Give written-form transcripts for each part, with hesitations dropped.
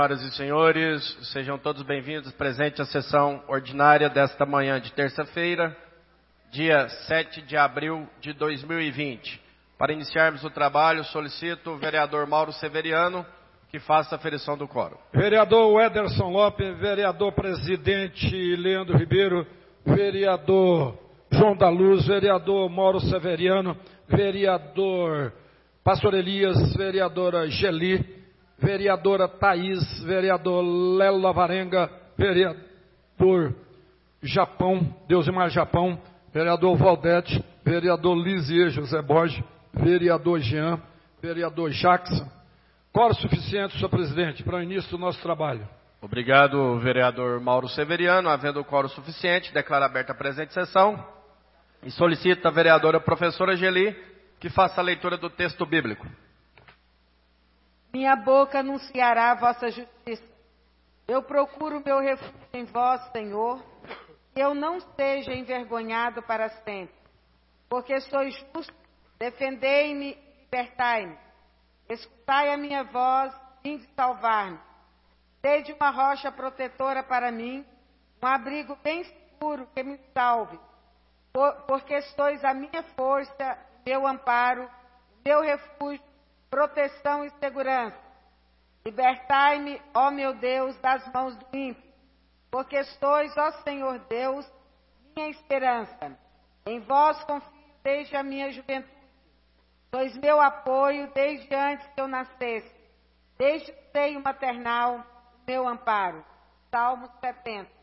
Senhoras e senhores, sejam todos bem-vindos presente à sessão ordinária desta manhã de terça-feira, dia 7 de abril de 2020. Para iniciarmos o trabalho, solicito o vereador Mauro Severiano que faça a aferição do quórum. Vereador Ederson Lopes, vereador presidente Leandro Ribeiro, vereador João da Luz, vereador Mauro Severiano, vereador Pastor Elias, vereadora Geli, vereadora Thaís, vereador Lelo Lavarenga, vereador Japão, Deusimar Japão, vereador Valdete, vereador Lisier José Borges, vereador Jean, vereador Jackson. Quórum suficiente, senhor presidente, para o início do nosso trabalho. Obrigado, vereador Mauro Severiano. Havendo quórum suficiente, declaro aberta a presente sessão e solicito a vereadora professora Geli que faça a leitura do texto bíblico. Minha boca anunciará a vossa justiça. Eu procuro meu refúgio em vós, Senhor, que eu não seja envergonhado para sempre. Porque sois justo, defendei-me e libertai-me. Escutai a minha voz, vinde salvar-me. Sede uma rocha protetora para mim, um abrigo bem seguro que me salve. Porque sois a minha força, meu amparo, meu refúgio, proteção e segurança. Libertai-me, ó meu Deus, das mãos do ímpio, porque sois, ó Senhor Deus, minha esperança. Em vós confio desde a minha juventude. Sois meu apoio desde antes que eu nascesse. Desde o seio maternal, meu amparo. Salmo 70.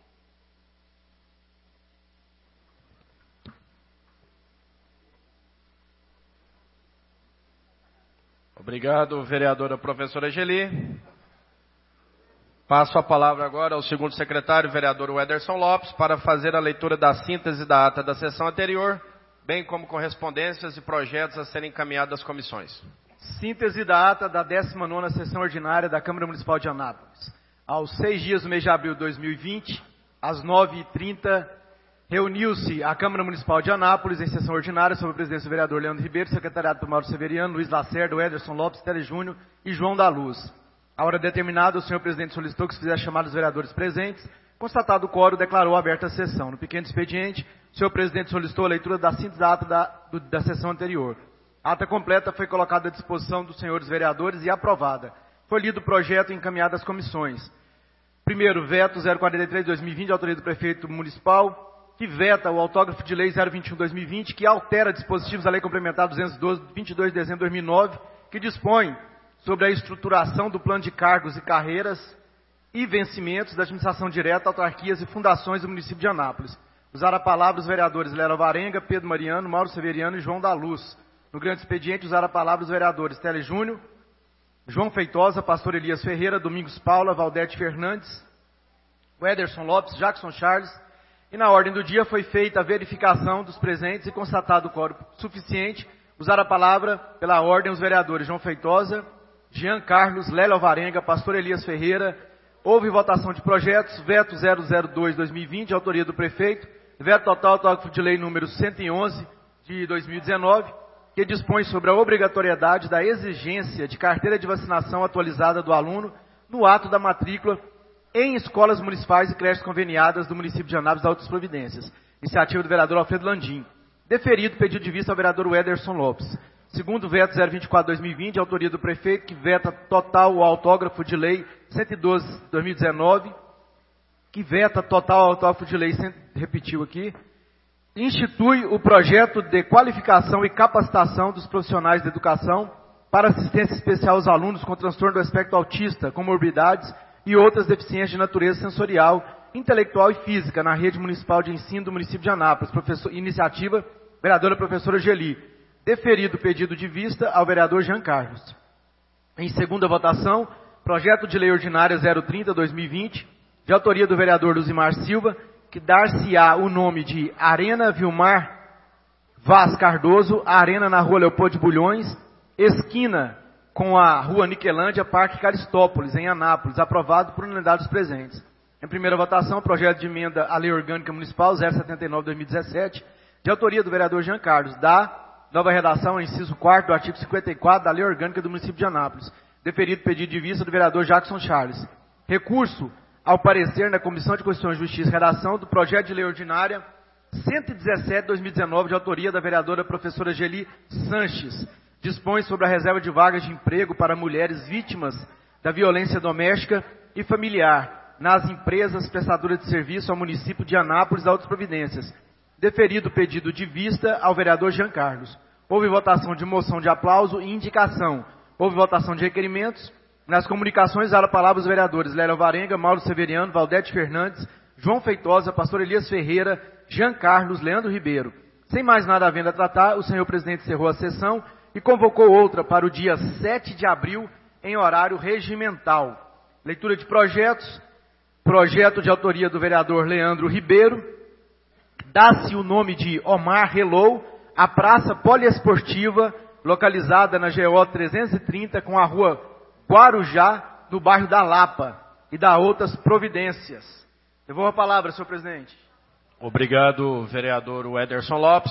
Obrigado, vereadora professora Geli. Passo a palavra agora ao segundo secretário, vereador Ederson Lopes, para fazer a leitura da síntese da ata da sessão anterior, bem como correspondências e projetos a serem encaminhados às comissões. Síntese da ata da 19ª sessão ordinária da Câmara Municipal de Anápolis. Aos 6 dias do mês de abril de 2020, às 9h30, reuniu-se a Câmara Municipal de Anápolis em sessão ordinária sob a presidência do vereador Leandro Ribeiro, secretariado por Mauro Severiano, Luiz Lacerda, Ederson Lopes, Tele Júnior e João da Luz. A hora determinada, o senhor presidente solicitou que se fizesse chamada dos vereadores presentes. Constatado o quórum, declarou aberta a sessão. No pequeno expediente, o senhor presidente solicitou a leitura da síntese da ata da sessão anterior. A ata completa foi colocada à disposição dos senhores vereadores e aprovada. Foi lido o projeto e encaminhado às comissões. Primeiro, veto 043-2020, de autoria do prefeito municipal, que veta o autógrafo de lei 021-2020, que altera dispositivos da lei complementar 212, de 22 de dezembro de 2009, que dispõe sobre a estruturação do plano de cargos e carreiras e vencimentos da administração direta, autarquias e fundações do município de Anápolis. Usaram a palavra os vereadores Lelo Lavarenga, Pedro Mariano, Mauro Severiano e João da Luz. No grande expediente, usaram a palavra os vereadores Tele Júnior, João Feitosa, Pastor Elias Ferreira, Domingos Paula, Valdete Fernandes, Ederson Lopes, Jackson Charles. E na ordem do dia foi feita a verificação dos presentes e constatado o quórum suficiente. Usaram a palavra pela ordem os vereadores João Feitosa, Jean Carlos, Lélio Alvarenga, Pastor Elias Ferreira. Houve votação de projetos, veto 002-2020, de autoria do prefeito, veto total autógrafo de lei número 111 de 2019, que dispõe sobre a obrigatoriedade da exigência de carteira de vacinação atualizada do aluno no ato da matrícula em escolas municipais e creches conveniadas do município de Anápolis da outras providências. Iniciativa do vereador Alfredo Landim. Deferido pedido de vista ao vereador Ederson Lopes. Segundo veto 024-2020, autoria do prefeito, que veta total o autógrafo de lei 112-2019, que veta total o autógrafo de lei, repetiu aqui, institui o projeto de qualificação e capacitação dos profissionais de educação para assistência especial aos alunos com transtorno do espectro autista, comorbidades e outras deficiências de natureza sensorial, intelectual e física na rede municipal de ensino do município de Anápolis. Iniciativa, vereadora professora Geli. Deferido o pedido de vista ao vereador Jean Carlos. Em segunda votação, projeto de lei ordinária 030-2020, de autoria do vereador Luzimar Silva, que dar-se-á o nome de Arena Vilmar Vaz Cardoso, Arena na rua Leopoldo de Bulhões, esquina com a rua Niquelândia, Parque Caristópolis, em Anápolis, aprovado por unanimidade dos presentes. Em primeira votação, projeto de emenda à Lei Orgânica Municipal 079-2017, de autoria do vereador Jean Carlos, da nova redação, inciso 4º do artigo 54 da Lei Orgânica do município de Anápolis. Deferido pedido de vista do vereador Jackson Charles. Recurso ao parecer na Comissão de Constituição e Justiça e Redação do projeto de lei ordinária 117/2019, de autoria da vereadora professora Geli Sanches, dispõe sobre a reserva de vagas de emprego para mulheres vítimas da violência doméstica e familiar nas empresas prestadoras de serviço ao município de Anápolis e outras providências. Deferido o pedido de vista ao vereador Jean Carlos. Houve votação de moção de aplauso e indicação. Houve votação de requerimentos. Nas comunicações, daram a palavra os vereadores Lélia Alvarenga, Mauro Severiano, Valdete Fernandes, João Feitosa, pastor Elias Ferreira, Jean Carlos, Leandro Ribeiro. Sem mais nada havendo a tratar, o senhor presidente encerrou a sessão e convocou outra para o dia 7 de abril, em horário regimental. Leitura de projetos. Projeto de autoria do vereador Leandro Ribeiro. Dá-se o nome de Omar Hello, a praça poliesportiva, localizada na GO 330, com a rua Guarujá, no bairro da Lapa, e dá outras providências. Devolvo a palavra, senhor presidente. Obrigado, vereador Ederson Lopes.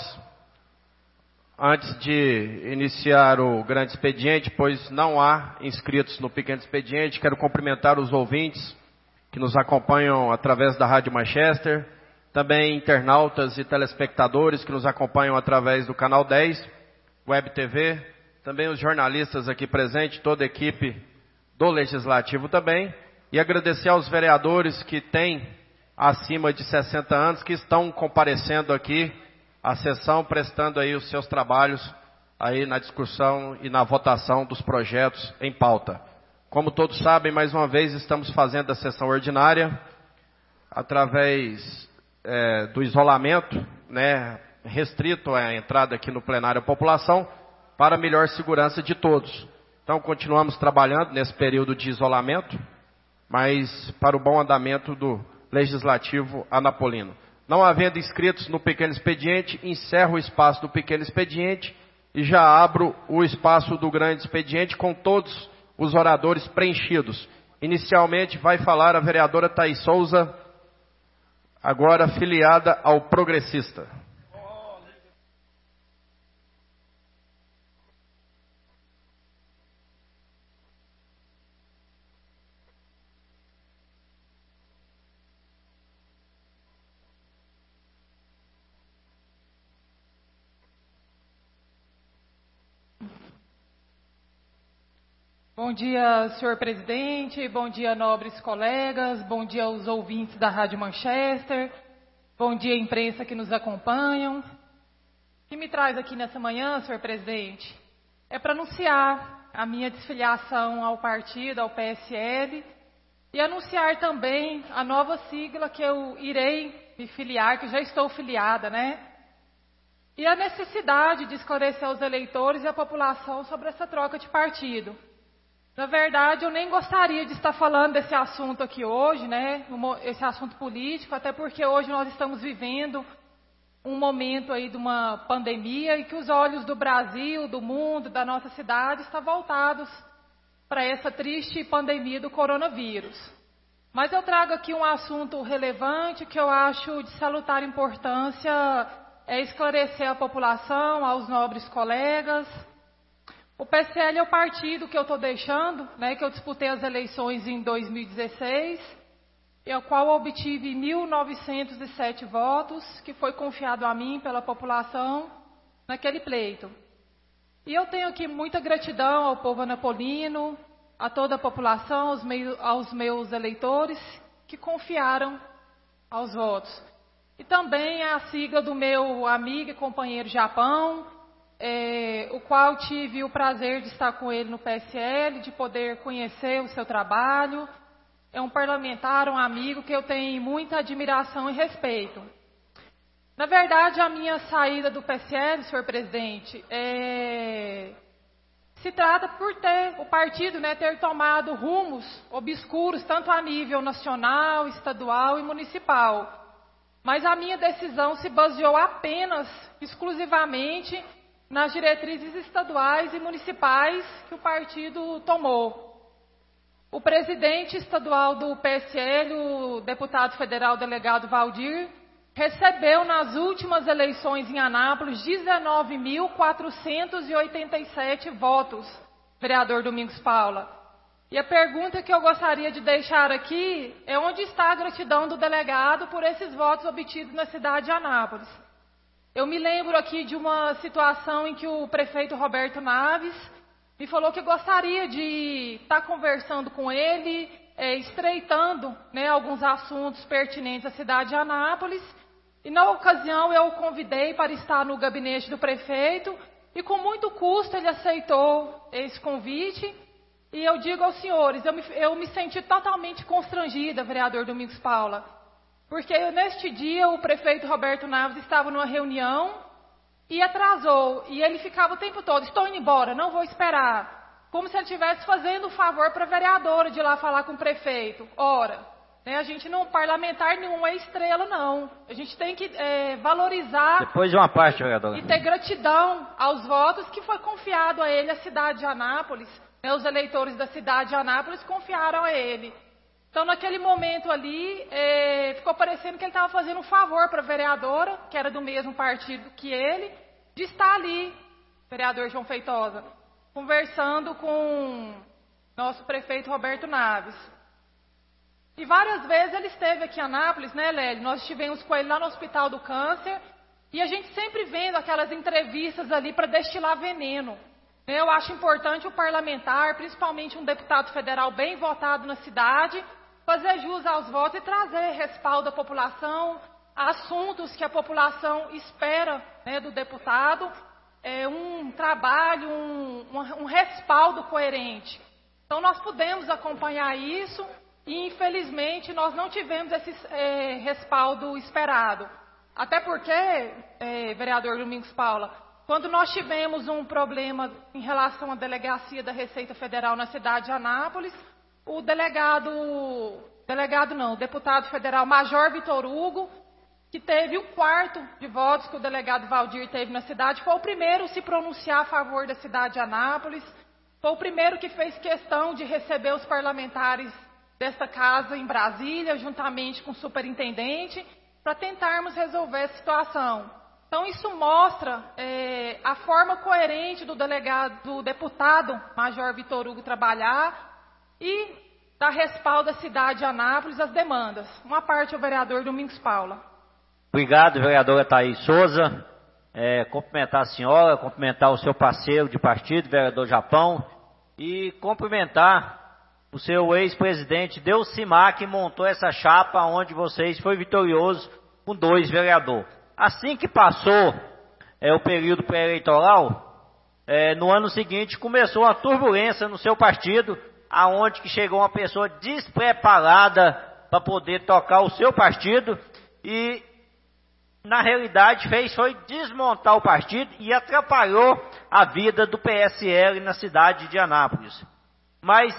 Antes de iniciar o grande expediente, pois não há inscritos no pequeno expediente, quero cumprimentar os ouvintes que nos acompanham através da Rádio Manchester, também internautas e telespectadores que nos acompanham através do Canal 10, Web TV, também os jornalistas aqui presentes, toda a equipe do Legislativo também, e agradecer aos vereadores que têm acima de 60 anos, que estão comparecendo aqui à sessão, prestando aí os seus trabalhos aí na discussão e na votação dos projetos em pauta. Como todos sabem, mais uma vez estamos fazendo a sessão ordinária através do isolamento, né, restrito à entrada aqui no plenário à população, para melhor segurança de todos. Então continuamos trabalhando nesse período de isolamento, mas para o bom andamento do Legislativo anapolino. Não havendo inscritos no pequeno expediente, encerro o espaço do pequeno expediente e já abro o espaço do grande expediente com todos os oradores preenchidos. Inicialmente vai falar a vereadora Thaís Souza, agora filiada ao Progressista. Bom dia, senhor presidente, bom dia, nobres colegas, bom dia aos ouvintes da Rádio Manchester, bom dia, imprensa que nos acompanham. O que me traz aqui nessa manhã, senhor presidente, é para anunciar a minha desfiliação ao partido, ao PSL, e anunciar também a nova sigla que eu irei me filiar, que já estou filiada, né? E a necessidade de esclarecer aos eleitores e à população sobre essa troca de partido. Na verdade, eu nem gostaria de estar falando desse assunto aqui hoje, né? Esse assunto político, até porque hoje nós estamos vivendo um momento aí de uma pandemia e que os olhos do Brasil, do mundo, da nossa cidade estão voltados para essa triste pandemia do coronavírus. Mas eu trago aqui um assunto relevante que eu acho de salutar importância, é esclarecer a população, aos nobres colegas. O PSL é o partido que eu estou deixando, né, que eu disputei as eleições em 2016, e ao qual obtive 1.907 votos, que foi confiado a mim pela população naquele pleito. E eu tenho aqui muita gratidão ao povo anapolino, a toda a população, aos meus eleitores, que confiaram aos votos. E também a sigla do meu amigo e companheiro Japão, o qual tive o prazer de estar com ele no PSL, de poder conhecer o seu trabalho. É um parlamentar, um amigo que eu tenho muita admiração e respeito. Na verdade, a minha saída do PSL, senhor presidente, se trata por ter o partido, né, ter tomado rumos obscuros, tanto a nível nacional, estadual e municipal. Mas a minha decisão se baseou apenas, exclusivamente, nas diretrizes estaduais e municipais que o partido tomou. O presidente estadual do PSL, o deputado federal delegado Valdir, recebeu nas últimas eleições em Anápolis 19.487 votos, vereador Domingos Paula. E a pergunta que eu gostaria de deixar aqui é onde está a gratidão do delegado por esses votos obtidos na cidade de Anápolis. Eu me lembro aqui de uma situação em que o prefeito Roberto Naves me falou que gostaria de estar conversando com ele, estreitando, né, alguns assuntos pertinentes à cidade de Anápolis. E na ocasião eu o convidei para estar no gabinete do prefeito e com muito custo ele aceitou esse convite. E eu digo aos senhores, eu me senti totalmente constrangida, vereador Domingos Paula, porque neste dia o prefeito Roberto Naves estava numa reunião e atrasou, e ele ficava o tempo todo, estou indo embora, não vou esperar, como se ele estivesse fazendo um favor para a vereadora de ir lá falar com o prefeito. Ora, né, a gente não, parlamentar nenhum é estrela não, a gente tem que valorizar depois de uma parte, vereadora, e ter gratidão aos votos que foi confiado a ele, a cidade de Anápolis. Os eleitores da cidade de Anápolis confiaram a ele. Então, naquele momento ali, ficou parecendo que ele estava fazendo um favor para a vereadora, que era do mesmo partido que ele, de estar ali, vereador João Feitosa, conversando com nosso prefeito Roberto Naves. E várias vezes ele esteve aqui em Anápolis, né, Lélio? Nós estivemos com ele lá no Hospital do Câncer, e a gente sempre vendo aquelas entrevistas ali para destilar veneno. Eu acho importante o parlamentar, principalmente um deputado federal bem votado na cidade, fazer jus aos votos e trazer respaldo à população, a assuntos que a população espera, né, do deputado, um trabalho, um respaldo coerente. Então nós pudemos acompanhar isso e infelizmente nós não tivemos esse respaldo esperado. Até porque, vereador Domingos Paula, quando nós tivemos um problema em relação à delegacia da Receita Federal na cidade de Anápolis, o deputado federal Major Vitor Hugo, que teve 1/4 de votos que o delegado Valdir teve na cidade, foi o primeiro a se pronunciar a favor da cidade de Anápolis, foi o primeiro que fez questão de receber os parlamentares desta casa em Brasília, juntamente com o superintendente, para tentarmos resolver a situação. Então, isso mostra a forma coerente do deputado Major Vitor Hugo trabalhar e dar respaldo à cidade de Anápolis às demandas. Uma parte ao vereador Domingos Paula. Obrigado, vereadora Thaís Souza. Cumprimentar a senhora, cumprimentar o seu parceiro de partido, vereador Japão, e cumprimentar o seu ex-presidente Delcimar, que montou essa chapa onde vocês foi vitorioso com 2 vereadores. Assim que passou o período pré-eleitoral, no ano seguinte começou uma turbulência no seu partido, aonde que chegou uma pessoa despreparada para poder tocar o seu partido e, na realidade, foi desmontar o partido e atrapalhou a vida do PSL na cidade de Anápolis. Mas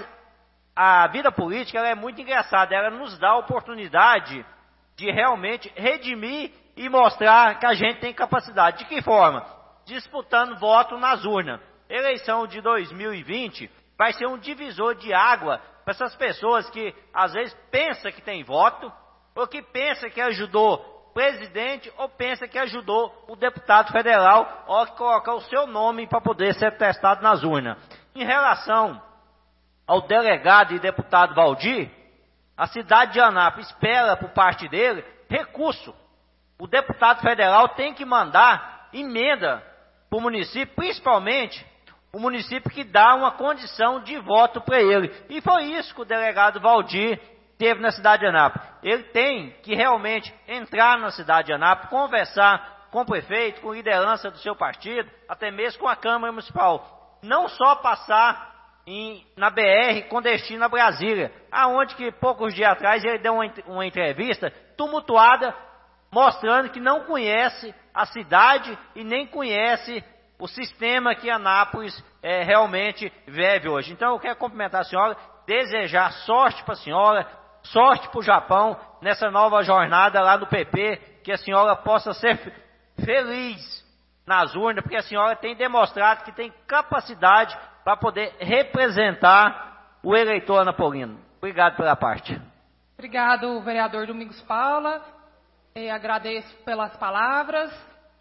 a vida política ela é muito engraçada, ela nos dá a oportunidade de realmente redimir e mostrar que a gente tem capacidade. De que forma? Disputando voto nas urnas. Eleição de 2020 vai ser um divisor de água para essas pessoas que às vezes pensam que tem voto, ou que pensa que ajudou o presidente, ou pensa que ajudou o deputado federal, ou que colocar o seu nome para poder ser testado nas urnas. Em relação ao delegado e deputado Valdir, a cidade de Anápolis espera por parte dele recurso. O deputado federal tem que mandar emenda para o município, principalmente o município que dá uma condição de voto para ele. E foi isso que o delegado Valdir teve na cidade de Anápolis. Ele tem que realmente entrar na cidade de Anápolis, conversar com o prefeito, com a liderança do seu partido, até mesmo com a Câmara Municipal. Não só passar na BR com destino a Brasília, aonde que poucos dias atrás ele deu uma entrevista tumultuada, mostrando que não conhece a cidade e nem conhece o sistema que Anápolis realmente vive hoje. Então eu quero cumprimentar a senhora, desejar sorte para a senhora, sorte para o Japão, nessa nova jornada lá no PP, que a senhora possa ser feliz nas urnas, porque a senhora tem demonstrado que tem capacidade para poder representar o eleitor anapolino. Obrigado pela parte. Obrigado, vereador Domingos Paula. Agradeço pelas palavras.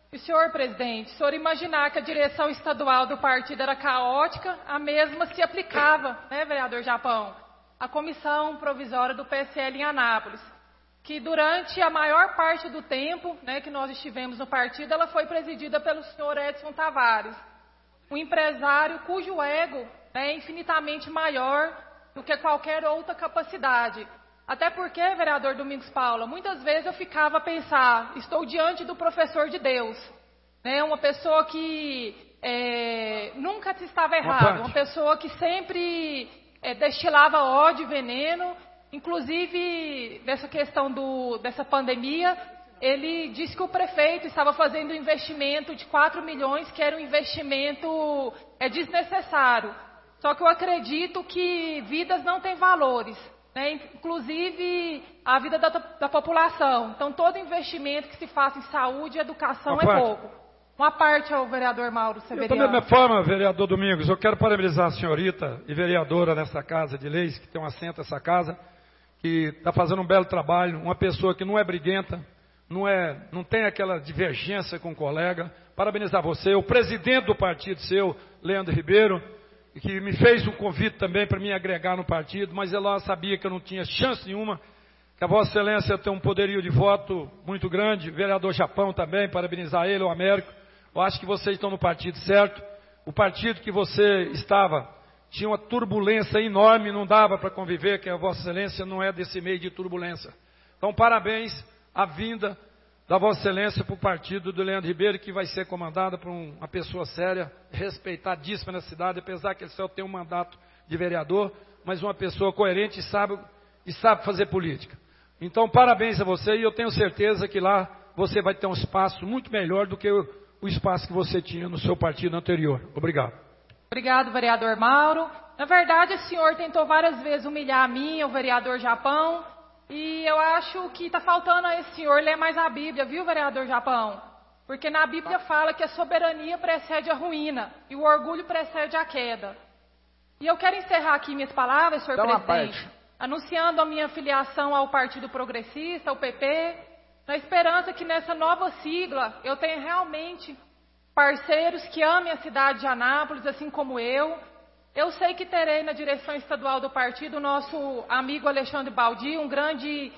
E, senhor presidente, se o senhor imaginar que a direção estadual do partido era caótica, a mesma se aplicava, né, vereador Japão, à comissão provisória do PSL em Anápolis, que durante a maior parte do tempo, né, que nós estivemos no partido, ela foi presidida pelo senhor Edson Tavares, um empresário cujo ego, né, é infinitamente maior do que qualquer outra capacidade. Até porque, vereador Domingos Paula, muitas vezes eu ficava a pensar, estou diante do professor de Deus, né? Uma pessoa que nunca estava errado, uma pessoa que sempre destilava ódio e veneno. Inclusive, nessa questão dessa pandemia, ele disse que o prefeito estava fazendo um investimento de 4 milhões, que era um investimento desnecessário. Só que eu acredito que vidas não têm valores, né? Inclusive a vida da população. Então, todo investimento que se faça em saúde e educação é pouco. Uma parte ao vereador Mauro Severiano. Da mesma forma, vereador Domingos, eu quero parabenizar a senhorita e vereadora nessa Casa de Leis, que tem um assento nessa casa, que está fazendo um belo trabalho, uma pessoa que não é briguenta, não tem aquela divergência com o colega. Parabenizar você, o presidente do partido seu, Leandro Ribeiro, que me fez um convite também para me agregar no partido, mas ela sabia que eu não tinha chance nenhuma, que a Vossa Excelência tem um poderio de voto muito grande, vereador Japão também, parabenizar ele, o Américo. Eu acho que vocês estão no partido certo. O partido que você estava tinha uma turbulência enorme, não dava para conviver, que a Vossa Excelência não é desse meio de turbulência. Então, parabéns à vinda da Vossa Excelência para o partido do Leandro Ribeiro, que vai ser comandada por uma pessoa séria, respeitadíssima na cidade, apesar que ele só tem um mandato de vereador, mas uma pessoa coerente e sabe fazer política. Então, parabéns a você, e eu tenho certeza que lá você vai ter um espaço muito melhor do que o espaço que você tinha no seu partido anterior. Obrigado. Obrigado, vereador Mauro. Na verdade, o senhor tentou várias vezes humilhar a mim, o vereador Japão, e eu acho que está faltando a esse senhor ler mais a Bíblia, viu, vereador Japão? Porque na Bíblia fala que a soberania precede a ruína e o orgulho precede a queda. E eu quero encerrar aqui minhas palavras, senhor presidente, anunciando a minha filiação ao Partido Progressista, ao PP, na esperança que nessa nova sigla eu tenha realmente parceiros que amem a cidade de Anápolis, assim como eu. Eu sei que terei na direção estadual do partido o nosso amigo Alexandre Baldi, um grande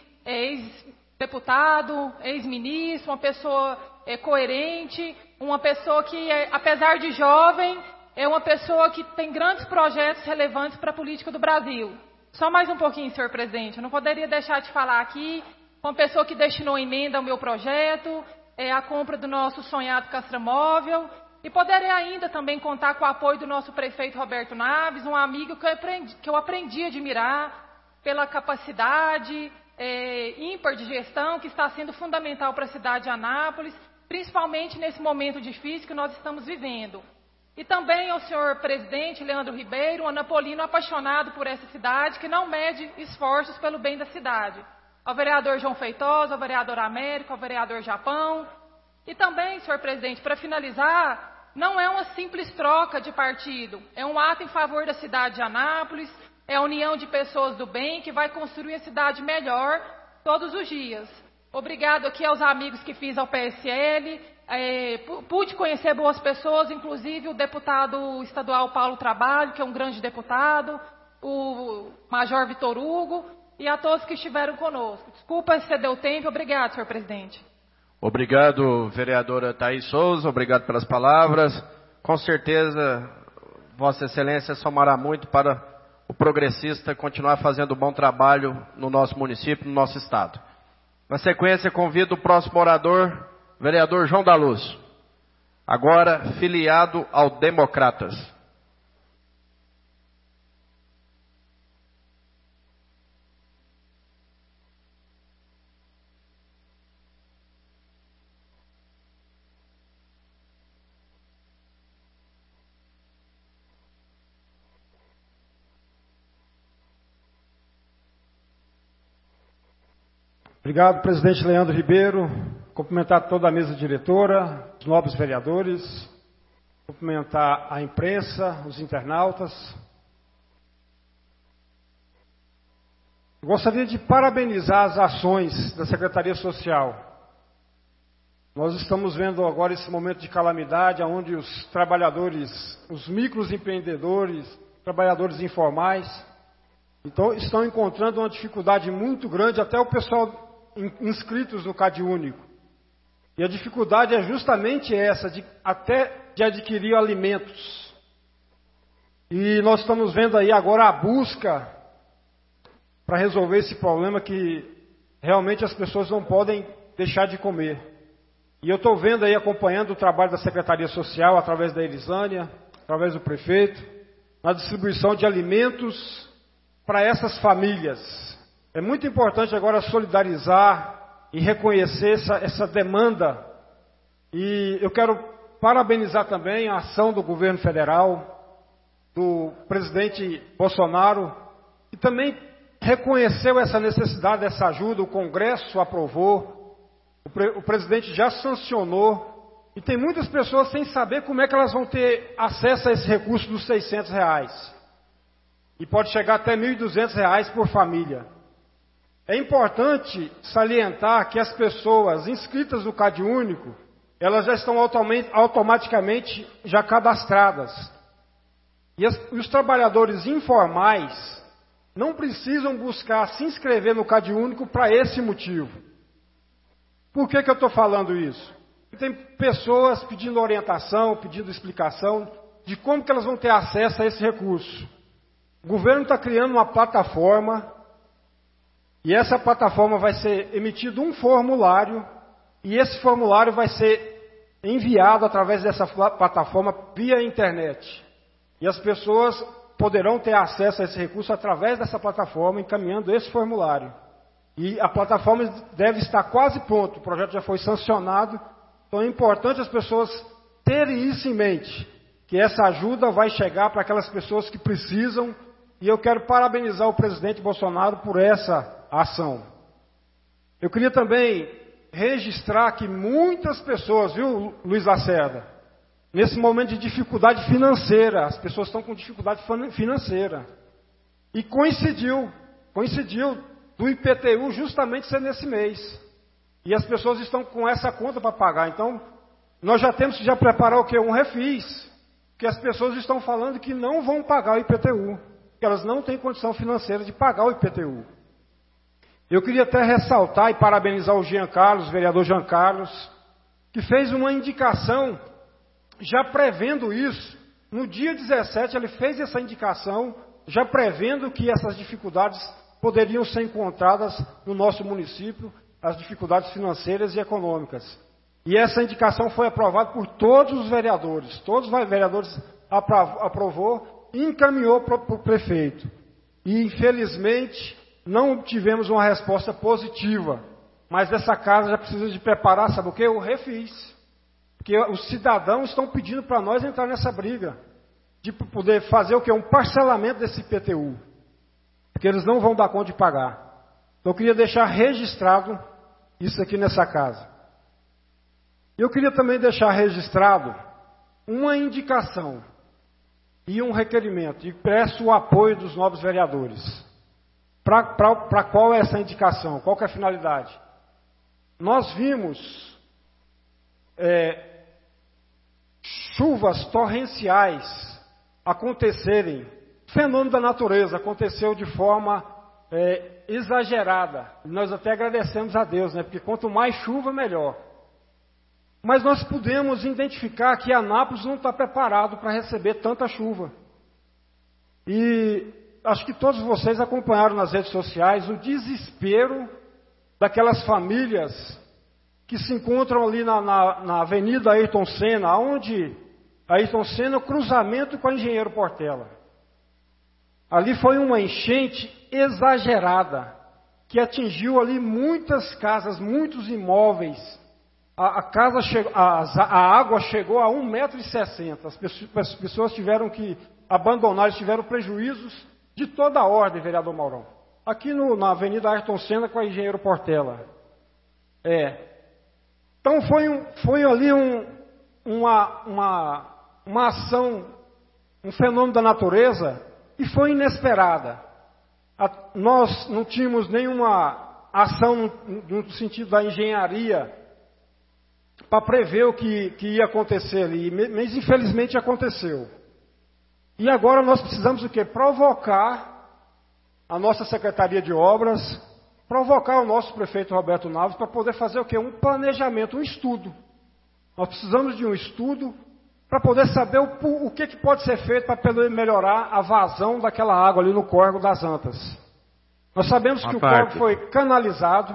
ex-deputado, ex-ministro, uma pessoa coerente, uma pessoa que, apesar de jovem, é uma pessoa que tem grandes projetos relevantes para a política do Brasil. Só mais um pouquinho, senhor presidente. Eu não poderia deixar de falar aqui com uma pessoa que destinou emenda ao meu projeto, a compra do nosso sonhado castramóvel. E poderei ainda também contar com o apoio do nosso prefeito Roberto Naves, um amigo que eu aprendi a admirar pela capacidade ímpar de gestão, que está sendo fundamental para a cidade de Anápolis, principalmente nesse momento difícil que nós estamos vivendo. E também ao senhor presidente Leandro Ribeiro, um anapolino apaixonado por essa cidade, que não mede esforços pelo bem da cidade. Ao vereador João Feitosa, ao vereador Américo, ao vereador Japão. E também, senhor presidente, para finalizar, não é uma simples troca de partido, é um ato em favor da cidade de Anápolis, é a união de pessoas do bem que vai construir a cidade melhor todos os dias. Obrigado aqui aos amigos que fiz ao PSL, pude conhecer boas pessoas, inclusive o deputado estadual Paulo Trabalho, que é um grande deputado, o Major Vitor Hugo, e a todos que estiveram conosco. Desculpa exceder o tempo, obrigado, senhor presidente. Obrigado, vereadora Thaís Souza, obrigado pelas palavras. Com certeza, Vossa Excelência somará muito para o progressista continuar fazendo um bom trabalho no nosso município, no nosso estado. Na sequência, convido o próximo orador, vereador João da Luz, agora filiado ao Democratas. Obrigado, presidente Leandro Ribeiro. Cumprimentar toda a mesa diretora, os nobres vereadores, cumprimentar a imprensa, os internautas. Gostaria de parabenizar as ações da Secretaria Social. Nós estamos vendo agora esse momento de calamidade, onde os trabalhadores, os microempreendedores, trabalhadores informais, então estão encontrando uma dificuldade muito grande, até o pessoal inscritos no CadÚnico. E a dificuldade é justamente essa, até de adquirir alimentos. E nós estamos vendo aí agora a busca para resolver esse problema, que realmente as pessoas não podem deixar de comer. E eu estou vendo aí, acompanhando o trabalho da Secretaria Social, através da Elisânia, através do prefeito, na distribuição de alimentos para essas famílias. É muito importante agora solidarizar e reconhecer essa demanda. E eu quero parabenizar também a ação do governo federal, do presidente Bolsonaro, que também reconheceu essa necessidade dessa ajuda. O Congresso aprovou, o presidente já sancionou, e tem muitas pessoas sem saber como é que elas vão ter acesso a esse recurso dos R$600. E pode chegar até R$1.200 por família. É importante salientar que as pessoas inscritas no CadÚnico, elas já estão automaticamente já cadastradas. E os trabalhadores informais não precisam buscar se inscrever no CadÚnico para esse motivo. Por que eu estou falando isso? Tem pessoas pedindo orientação, pedindo explicação de como que elas vão ter acesso a esse recurso. O governo está criando uma plataforma, e essa plataforma vai ser emitido um formulário, e esse formulário vai ser enviado através dessa plataforma via internet. E as pessoas poderão ter acesso a esse recurso através dessa plataforma, encaminhando esse formulário. E a plataforma deve estar quase pronta, o projeto já foi sancionado, então é importante as pessoas terem isso em mente, que essa ajuda vai chegar para aquelas pessoas que precisam, e eu quero parabenizar o presidente Bolsonaro por essa ação. Eu queria também registrar que muitas pessoas, viu, Luiz Lacerda, nesse momento de dificuldade financeira, as pessoas estão com dificuldade financeira, e coincidiu do IPTU justamente ser nesse mês. E as pessoas estão com essa conta para pagar. Então, nós já temos que preparar o quê? Um refis. Porque as pessoas estão falando que não vão pagar o IPTU. Que elas não têm condição financeira de pagar o IPTU. Eu queria até ressaltar e parabenizar o Jean Carlos, o vereador Jean Carlos, que fez uma indicação, já prevendo isso. No dia 17 ele fez essa indicação, já prevendo que essas dificuldades poderiam ser encontradas no nosso município, as dificuldades financeiras e econômicas. E essa indicação foi aprovada por todos os vereadores. Todos os vereadores aprovou e encaminhou para o prefeito. E, infelizmente, não obtivemos uma resposta positiva. Mas essa casa já precisa de preparar, sabe o quê? O refis. Porque os cidadãos estão pedindo para nós entrar nessa briga. De poder fazer o quê? Um parcelamento desse IPTU. Porque eles não vão dar conta de pagar. Então eu queria deixar registrado isso aqui nessa casa. Eu queria também deixar registrado uma indicação e um requerimento, e peço o apoio dos nobres vereadores. Para qual é essa indicação? Qual que é a finalidade? Nós vimos chuvas torrenciais acontecerem. Fenômeno da natureza aconteceu de forma exagerada. Nós até agradecemos a Deus, né? Porque quanto mais chuva, melhor. Mas nós pudemos identificar que Anápolis não está preparado para receber tanta chuva. E acho que todos vocês acompanharam nas redes sociais o desespero daquelas famílias que se encontram ali na Avenida Ayrton Senna, onde Ayrton Senna, o cruzamento com a Engenheiro Portela. Ali foi uma enchente exagerada, que atingiu ali muitas casas, muitos imóveis. A água chegou a 1,60 m. As pessoas tiveram que abandonar, tiveram prejuízos de toda a ordem, vereador Maurão. Aqui na Avenida Ayrton Senna com a Engenheiro Portela. Então foi ali uma ação, um fenômeno da natureza, e foi inesperada. Nós não tínhamos nenhuma ação no sentido da engenharia para prever o que ia acontecer ali, mas infelizmente aconteceu. E agora nós precisamos o quê? Provocar a nossa Secretaria de Obras, provocar o nosso prefeito Roberto Naves para poder fazer o quê? Um planejamento, um estudo. Nós precisamos de um estudo para poder saber o que pode ser feito para poder melhorar a vazão daquela água ali no córrego das Antas. Nós sabemos que o córrego foi canalizado,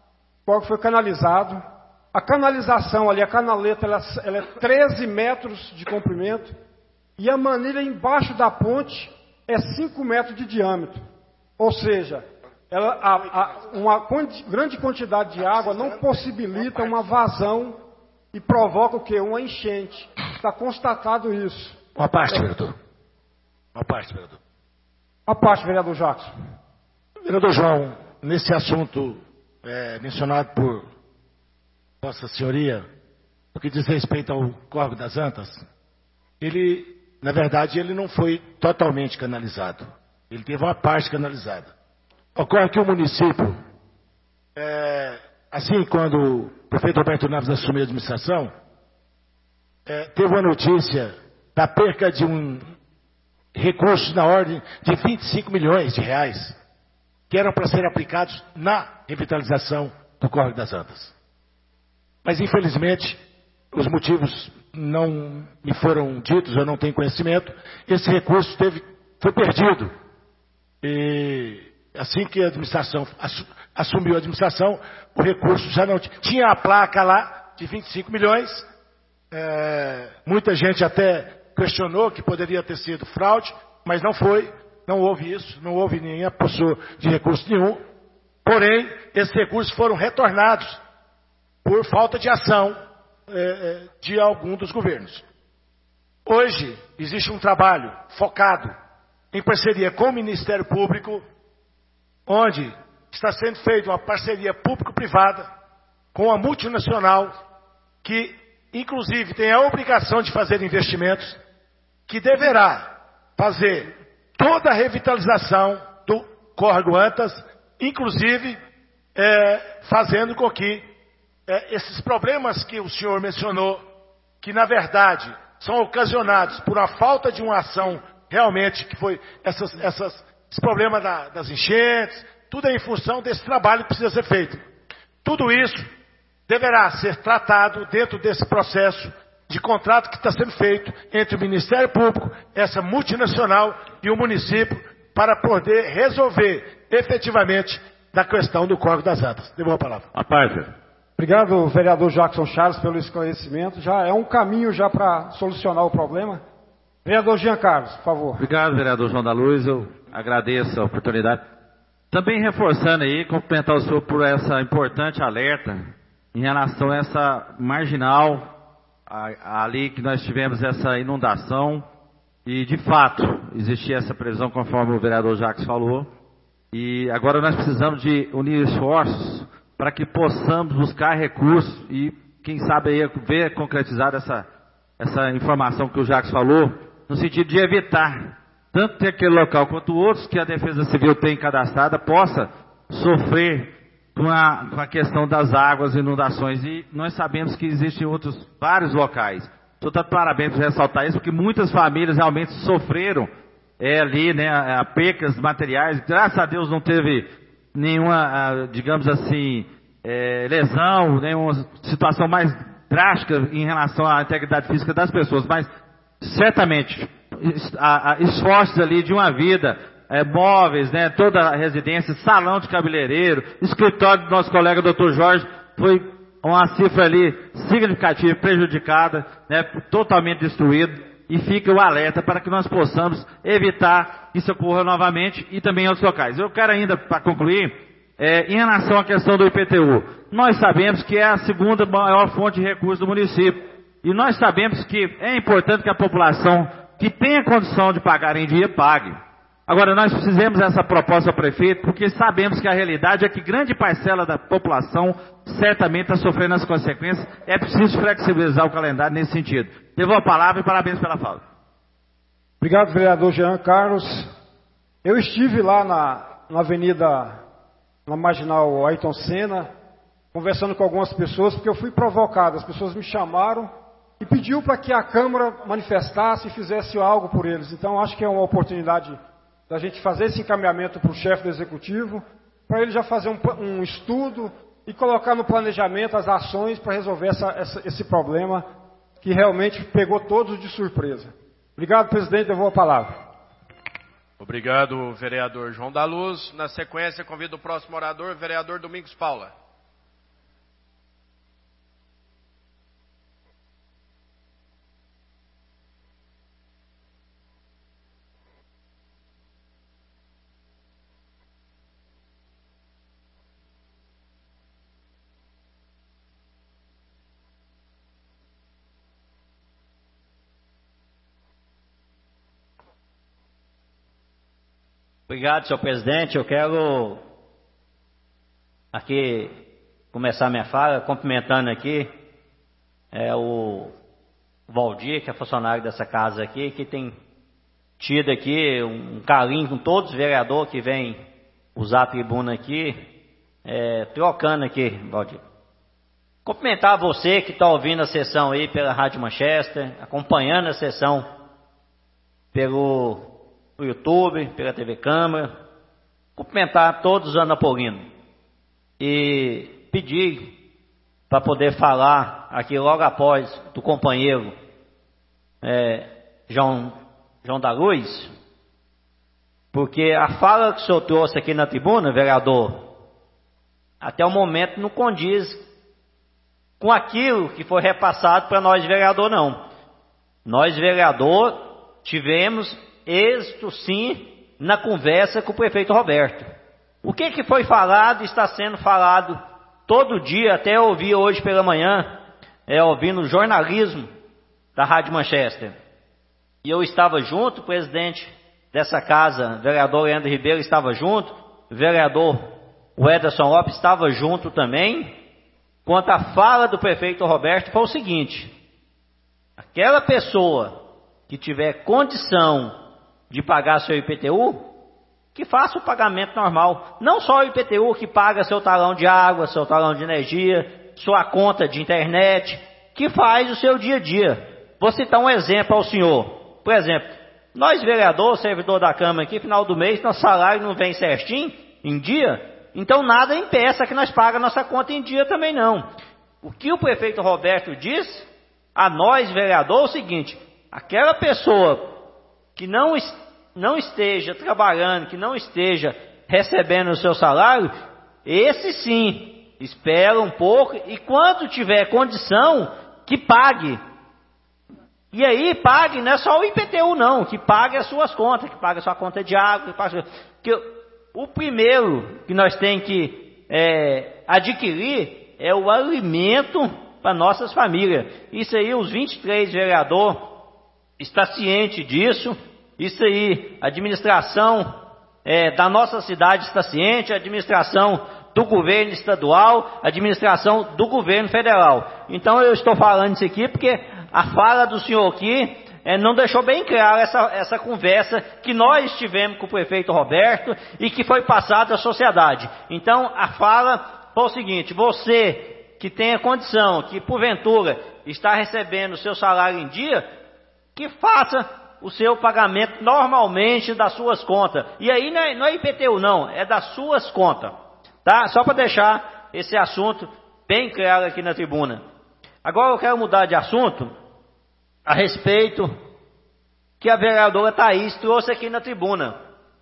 a canalização ali, a canaleta, ela é 13 metros de comprimento e a manilha embaixo da ponte é 5 metros de diâmetro. Ou seja, uma grande quantidade de água não possibilita uma vazão e provoca o quê? Uma enchente. Está constatado isso. Uma parte, vereador. Uma parte, vereador. A parte, vereador Jackson. Vereador João, nesse assunto mencionado por Vossa Senhoria, no que diz respeito ao córrego das Antas, ele, na verdade, ele não foi totalmente canalizado. Ele teve uma parte canalizada. Ocorre que o município, assim quando o prefeito Roberto Naves assumiu a administração, teve uma notícia da perca de um recurso na ordem de 25 milhões de reais, que eram para serem aplicados na revitalização do córrego das Antas. Mas, infelizmente, os motivos não me foram ditos, eu não tenho conhecimento, esse recurso foi perdido. E assim que a administração assumiu a administração, o recurso já não tinha a placa lá de 25 milhões. Muita gente até questionou que poderia ter sido fraude, mas não foi, não houve isso, não houve nenhuma postura de recurso nenhum. Porém, esses recursos foram retornados por falta de ação de algum dos governos. Hoje, existe um trabalho focado em parceria com o Ministério Público, onde está sendo feita uma parceria público-privada com a multinacional, que inclusive tem a obrigação de fazer investimentos, que deverá fazer toda a revitalização do córrego Antas, inclusive fazendo com que esses problemas que o senhor mencionou, que na verdade são ocasionados por uma falta de uma ação realmente, que foi esse problema das enchentes, tudo é em função desse trabalho que precisa ser feito. Tudo isso deverá ser tratado dentro desse processo de contrato que está sendo feito entre o Ministério Público, essa multinacional e o município, para poder resolver efetivamente da questão do córrego das Antas. Devolvo a palavra. A parte. Obrigado, vereador Jackson Charles, pelo esclarecimento. Já é um caminho já para solucionar o problema. Vereador Jean Carlos, por favor. Obrigado, vereador João da Luz. Eu agradeço a oportunidade. Também reforçando aí, cumprimentar o senhor por essa importante alerta em relação a essa marginal, ali que nós tivemos essa inundação. E, de fato, existia essa previsão, conforme o vereador Jacques falou. E agora nós precisamos de unir esforços para que possamos buscar recursos e, quem sabe, aí, ver concretizada essa informação que o Jacques falou, no sentido de evitar, tanto que aquele local quanto outros que a Defesa Civil tem cadastrada, possa sofrer com a questão das águas e inundações. E nós sabemos que existem vários locais. Estou dando parabéns por ressaltar isso, porque muitas famílias realmente sofreram ali, né, percas materiais. Graças a Deus não teve nenhuma, digamos assim, lesão, nenhuma situação mais drástica em relação à integridade física das pessoas, mas certamente esforços ali de uma vida, móveis, né, toda a residência, salão de cabeleireiro, escritório do nosso colega Dr. Jorge, foi uma cifra ali significativa, prejudicada, né, totalmente destruído, e fica o alerta para que nós possamos evitar que isso ocorra novamente e também em outros locais. Eu quero ainda, para concluir, em relação à questão do IPTU, nós sabemos que é a segunda maior fonte de recursos do município, e nós sabemos que é importante que a população que tenha condição de pagar em dia, pague. Agora, nós fizemos essa proposta ao prefeito porque sabemos que a realidade é que grande parcela da população certamente está sofrendo as consequências. É preciso flexibilizar o calendário nesse sentido. Devolvo a palavra e parabéns pela fala. Obrigado, vereador Jean Carlos. Eu estive lá na avenida, na Marginal Ayrton Senna, conversando com algumas pessoas, porque eu fui provocado. As pessoas me chamaram e pediu para que a Câmara manifestasse e fizesse algo por eles. Então, acho que é uma oportunidade da gente fazer esse encaminhamento para o chefe do Executivo, para ele já fazer um estudo e colocar no planejamento as ações para resolver esse problema que realmente pegou todos de surpresa. Obrigado, presidente. Eu vou a palavra. Obrigado, vereador João da Luz. Na sequência, convido o próximo orador, vereador Domingos Paula. Obrigado, senhor presidente. Eu quero aqui começar minha fala cumprimentando aqui o Valdir, que é funcionário dessa casa aqui, que tem tido aqui um carinho com todos os vereadores que vêm usar a tribuna aqui, trocando aqui, Valdir. Cumprimentar você que está ouvindo a sessão aí pela Rádio Manchester, acompanhando a sessão pelo YouTube, pela TV Câmara, cumprimentar todos os anapolinos e pedir para poder falar aqui logo após do companheiro João da Luz, porque a fala que o senhor trouxe aqui na tribuna, vereador, até o momento não condiz com aquilo que foi repassado para nós, vereador, não. Nós, vereador, tivemos êxito, sim, na conversa com o prefeito Roberto. O que foi falado e está sendo falado todo dia, até eu ouvi hoje pela manhã, ouvindo o jornalismo da Rádio Manchester. E eu estava junto, o presidente dessa casa, o vereador Leandro Ribeiro, estava junto, o vereador Ederson Lopes estava junto também. Quanto à fala do prefeito Roberto, foi o seguinte: aquela pessoa que tiver condição de pagar seu IPTU, que faça o pagamento normal. Não só o IPTU que paga seu talão de água, seu talão de energia, sua conta de internet, que faz o seu dia a dia. Vou citar um exemplo ao senhor. Por exemplo, nós vereadores, servidor da Câmara aqui, final do mês, nosso salário não vem certinho, em dia, então nada impeça que nós paguemos nossa conta em dia também não. O que o prefeito Roberto diz a nós vereadores é o seguinte: aquela pessoa que não esteja trabalhando, que não esteja recebendo o seu salário, esse sim, espera um pouco e quando tiver condição, que pague. E aí pague, não é só o IPTU não, que pague as suas contas, que pague a sua conta de água, que o primeiro que nós temos que adquirir é o alimento para nossas famílias. Isso aí os 23 vereadores está ciente disso. Isso aí, a administração da nossa cidade está ciente, a administração do governo estadual, a administração do governo federal. Então eu estou falando isso aqui porque a fala do senhor aqui não deixou bem claro essa conversa que nós tivemos com o prefeito Roberto e que foi passada à sociedade. Então a fala foi o seguinte: você que tem a condição, que porventura está recebendo o seu salário em dia, que faça o seu pagamento normalmente das suas contas. E aí não é IPTU não, é das suas contas. Tá? Só para deixar esse assunto bem claro aqui na tribuna. Agora eu quero mudar de assunto a respeito que a vereadora Thaís trouxe aqui na tribuna.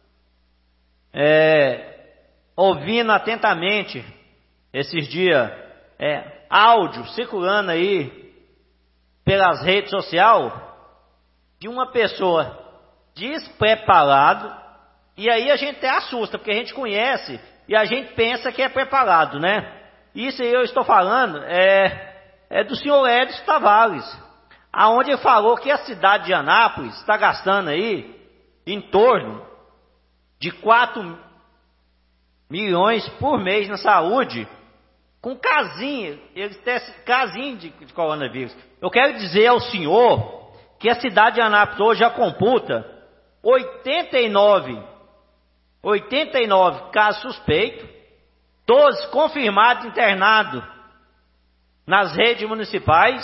Ouvindo atentamente esses dias áudio circulando aí pelas redes sociais de uma pessoa despreparada, e aí a gente até assusta, porque a gente conhece e a gente pensa que é preparado, né? Isso aí eu estou falando é do senhor Edson Tavares, aonde ele falou que a cidade de Anápolis está gastando aí em torno de 4 milhões por mês na saúde, com casinha, eles testam casinha de coronavírus. Eu quero dizer ao senhor que a cidade de Anápolis hoje já computa 89 casos suspeitos 12 confirmados internados nas redes municipais.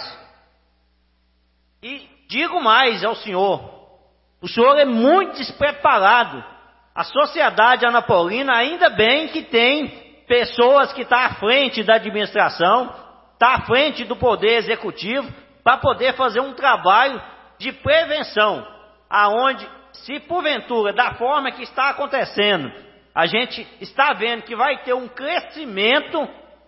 E digo mais ao senhor, o senhor é muito despreparado. A sociedade anapolina, ainda bem que tem pessoas que estão à frente da administração, está à frente do poder executivo, para poder fazer um trabalho de prevenção, aonde, se porventura, da forma que está acontecendo, a gente está vendo que vai ter um crescimento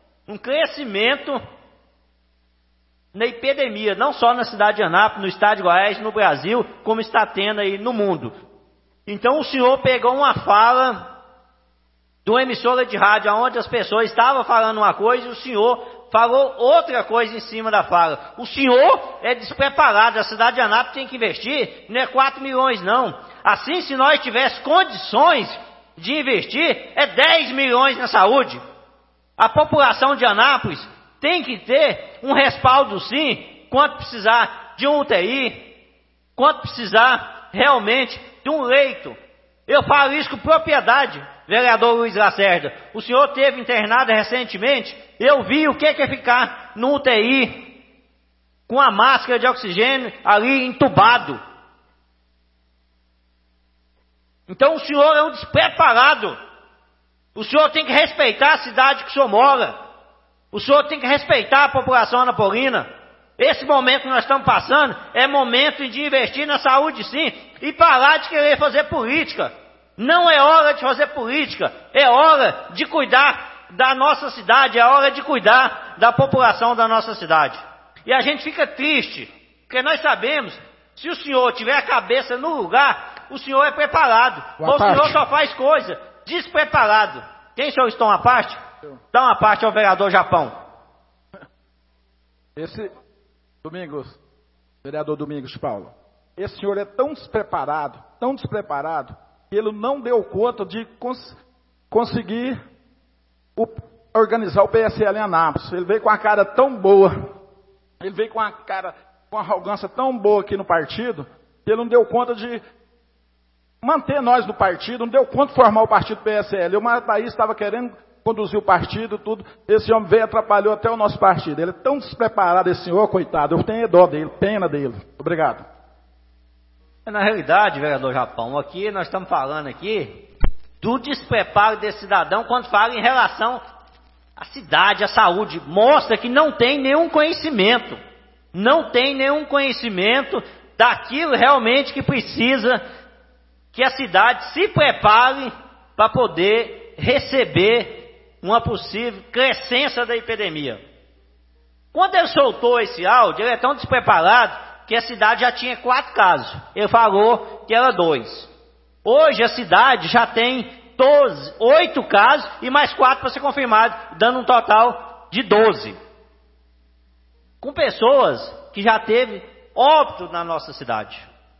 na epidemia, não só na cidade de Anápolis, no estado de Goiás, no Brasil, como está tendo aí no mundo. Então o senhor pegou uma fala de uma emissora de rádio, onde as pessoas estavam falando uma coisa e o senhor falou outra coisa em cima da fala. O senhor é despreparado, a cidade de Anápolis tem que investir, não é 4 milhões não. Assim, se nós tivéssemos condições de investir, é 10 milhões na saúde. A população de Anápolis tem que ter um respaldo sim, quanto precisar de um UTI, quanto precisar realmente de um leito. Eu falo isso com propriedade, vereador Luiz Lacerda. O senhor teve internado recentemente, eu vi o que é ficar no UTI, com a máscara de oxigênio ali entubado. Então o senhor é um despreparado. O senhor tem que respeitar a cidade que o senhor mora. O senhor tem que respeitar a população anapolina. Esse momento que nós estamos passando é momento de investir na saúde sim, e parar de querer fazer política. Não é hora de fazer política, é hora de cuidar da nossa cidade, é hora de cuidar da população da nossa cidade. E a gente fica triste, porque nós sabemos, se o senhor tiver a cabeça no lugar, o senhor é preparado. Ou o senhor só faz coisa despreparado. Quem o senhor está uma parte? Dá uma parte ao vereador Japão. Esse vereador Domingos Paulo, esse senhor é tão despreparado, que ele não deu conta de conseguir organizar o PSL em Anápolis. Ele veio com a cara tão boa, ele veio com uma arrogância tão boa aqui no partido, que ele não deu conta de manter nós no partido, não deu conta de formar o partido PSL. O Mataís estava querendo conduzir o partido, tudo. Esse homem veio e atrapalhou até o nosso partido. Ele é tão despreparado, esse senhor, coitado. Eu tenho dó dele, pena dele. Obrigado. Na realidade, vereador Japão, aqui nós estamos falando aqui do despreparo desse cidadão quando fala em relação à cidade, à saúde. Mostra que não tem nenhum conhecimento. Não tem nenhum conhecimento daquilo realmente que precisa que a cidade se prepare para poder receber uma possível crescência da epidemia. Quando ele soltou esse áudio, ele é tão despreparado que a cidade já tinha 4 casos. Ele falou que era 2. Hoje a cidade já tem 8 casos e mais 4 para ser confirmado, dando um total de 12. Com pessoas que já teve óbito na nossa cidade.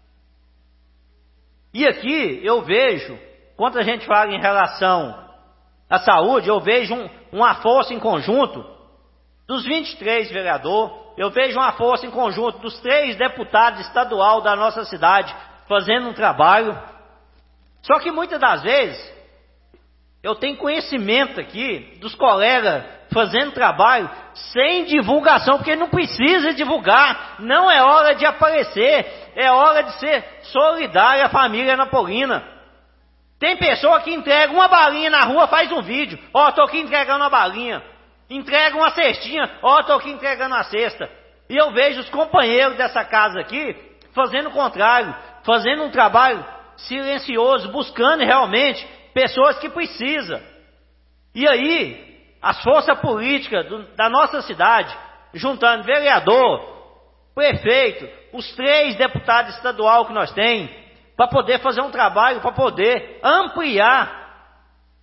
E aqui eu vejo, quando a gente fala em relação à saúde, eu vejo uma força em conjunto dos 23 vereadores, eu vejo uma força em conjunto dos 3 deputados estaduais da nossa cidade fazendo um trabalho. Só que muitas das vezes eu tenho conhecimento aqui dos colegas fazendo trabalho sem divulgação, porque não precisa divulgar, não é hora de aparecer, é hora de ser solidária à família anapolina. Tem pessoa que entrega uma balinha na rua, faz um vídeo, estou aqui entregando uma balinha, entrega uma cestinha, estou aqui entregando a cesta. E eu vejo os companheiros dessa casa aqui fazendo o contrário, fazendo um trabalho silencioso, buscando realmente pessoas que precisam. E aí, as forças políticas da nossa cidade, juntando vereador, prefeito, os 3 deputados estaduais que nós temos, para poder fazer um trabalho, para poder ampliar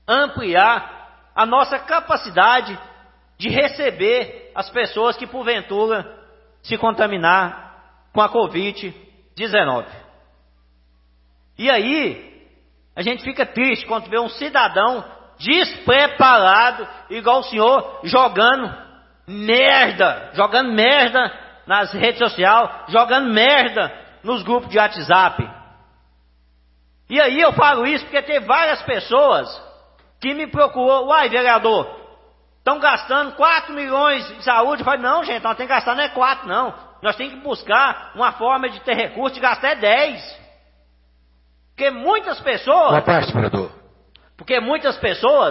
a nossa capacidade de receber as pessoas que porventura se contaminar com a Covid-19. E aí, a gente fica triste quando vê um cidadão despreparado, igual o senhor, jogando merda nas redes sociais, jogando merda nos grupos de WhatsApp. E aí eu falo isso porque tem várias pessoas que me procurou, uai, vereador, estão gastando 4 milhões em saúde. Eu falei, não, gente, nós temos que gastar não é 4, não. Nós temos que buscar uma forma de ter recurso de gastar 10. Porque muitas pessoas... Boa parte, vereador. Porque muitas pessoas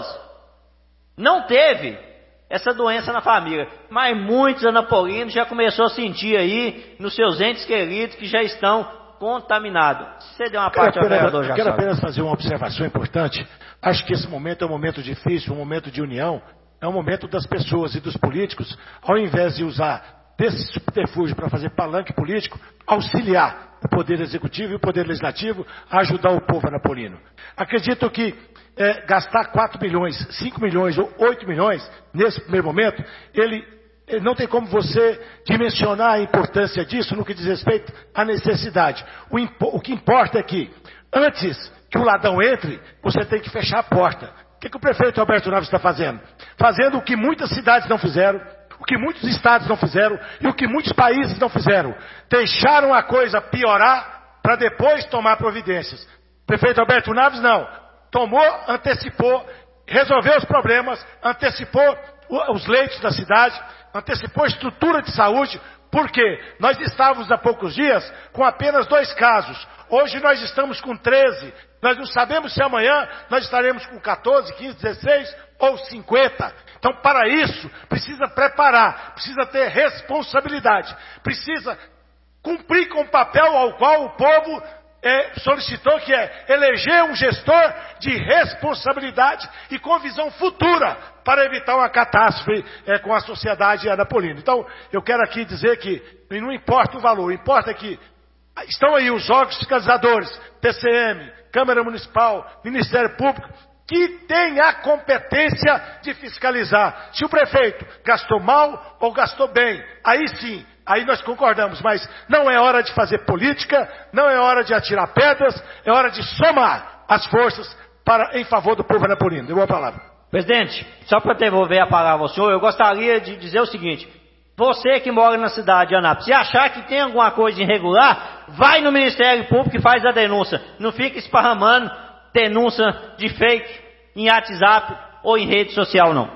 não teve essa doença na família, mas muitos anapolinos já começou a sentir aí nos seus entes queridos que já estão contaminados. Você deu uma parte ao vereador já. Quero apenas fazer uma observação importante. Acho que esse momento é um momento difícil, um momento de união, é um momento das pessoas e dos políticos, ao invés de usar desse subterfúgio para fazer palanque político, auxiliar o Poder Executivo e o Poder Legislativo a ajudar o povo anapolino. Acredito que gastar 4 milhões, 5 milhões ou 8 milhões, nesse primeiro momento, ele não tem como você dimensionar a importância disso no que diz respeito à necessidade. O que importa é que, antes que o ladrão entre, você tem que fechar a porta. O que o prefeito Alberto Naves está fazendo? Fazendo o que muitas cidades não fizeram, o que muitos estados não fizeram e o que muitos países não fizeram. Deixaram a coisa piorar para depois tomar providências. O prefeito Alberto Naves não. Tomou, antecipou, resolveu os problemas, antecipou os leitos da cidade, antecipou a estrutura de saúde, porque nós estávamos há poucos dias com apenas 2 casos. Hoje nós estamos com 13. Nós não sabemos se amanhã nós estaremos com 14, 15, 16 ou 50. Então, para isso, precisa preparar, precisa ter responsabilidade, precisa cumprir com o papel ao qual o povo solicitou, que é eleger um gestor de responsabilidade e com visão futura para evitar uma catástrofe com a sociedade anapolina. Então, eu quero aqui dizer que não importa o valor, importa que estão aí os órgãos fiscalizadores, TCM, Câmara Municipal, Ministério Público, que tem a competência de fiscalizar. Se o prefeito gastou mal ou gastou bem, aí sim, aí nós concordamos, mas não é hora de fazer política, não é hora de atirar pedras, é hora de somar as forças em favor do povo anapolino. Deu a palavra. Presidente, só para devolver a palavra ao senhor, eu gostaria de dizer o seguinte: você que mora na cidade de Anápolis, se achar que tem alguma coisa irregular, vai no Ministério Público e faz a denúncia. Não fica esparramando denúncia de fake em WhatsApp ou em rede social, não.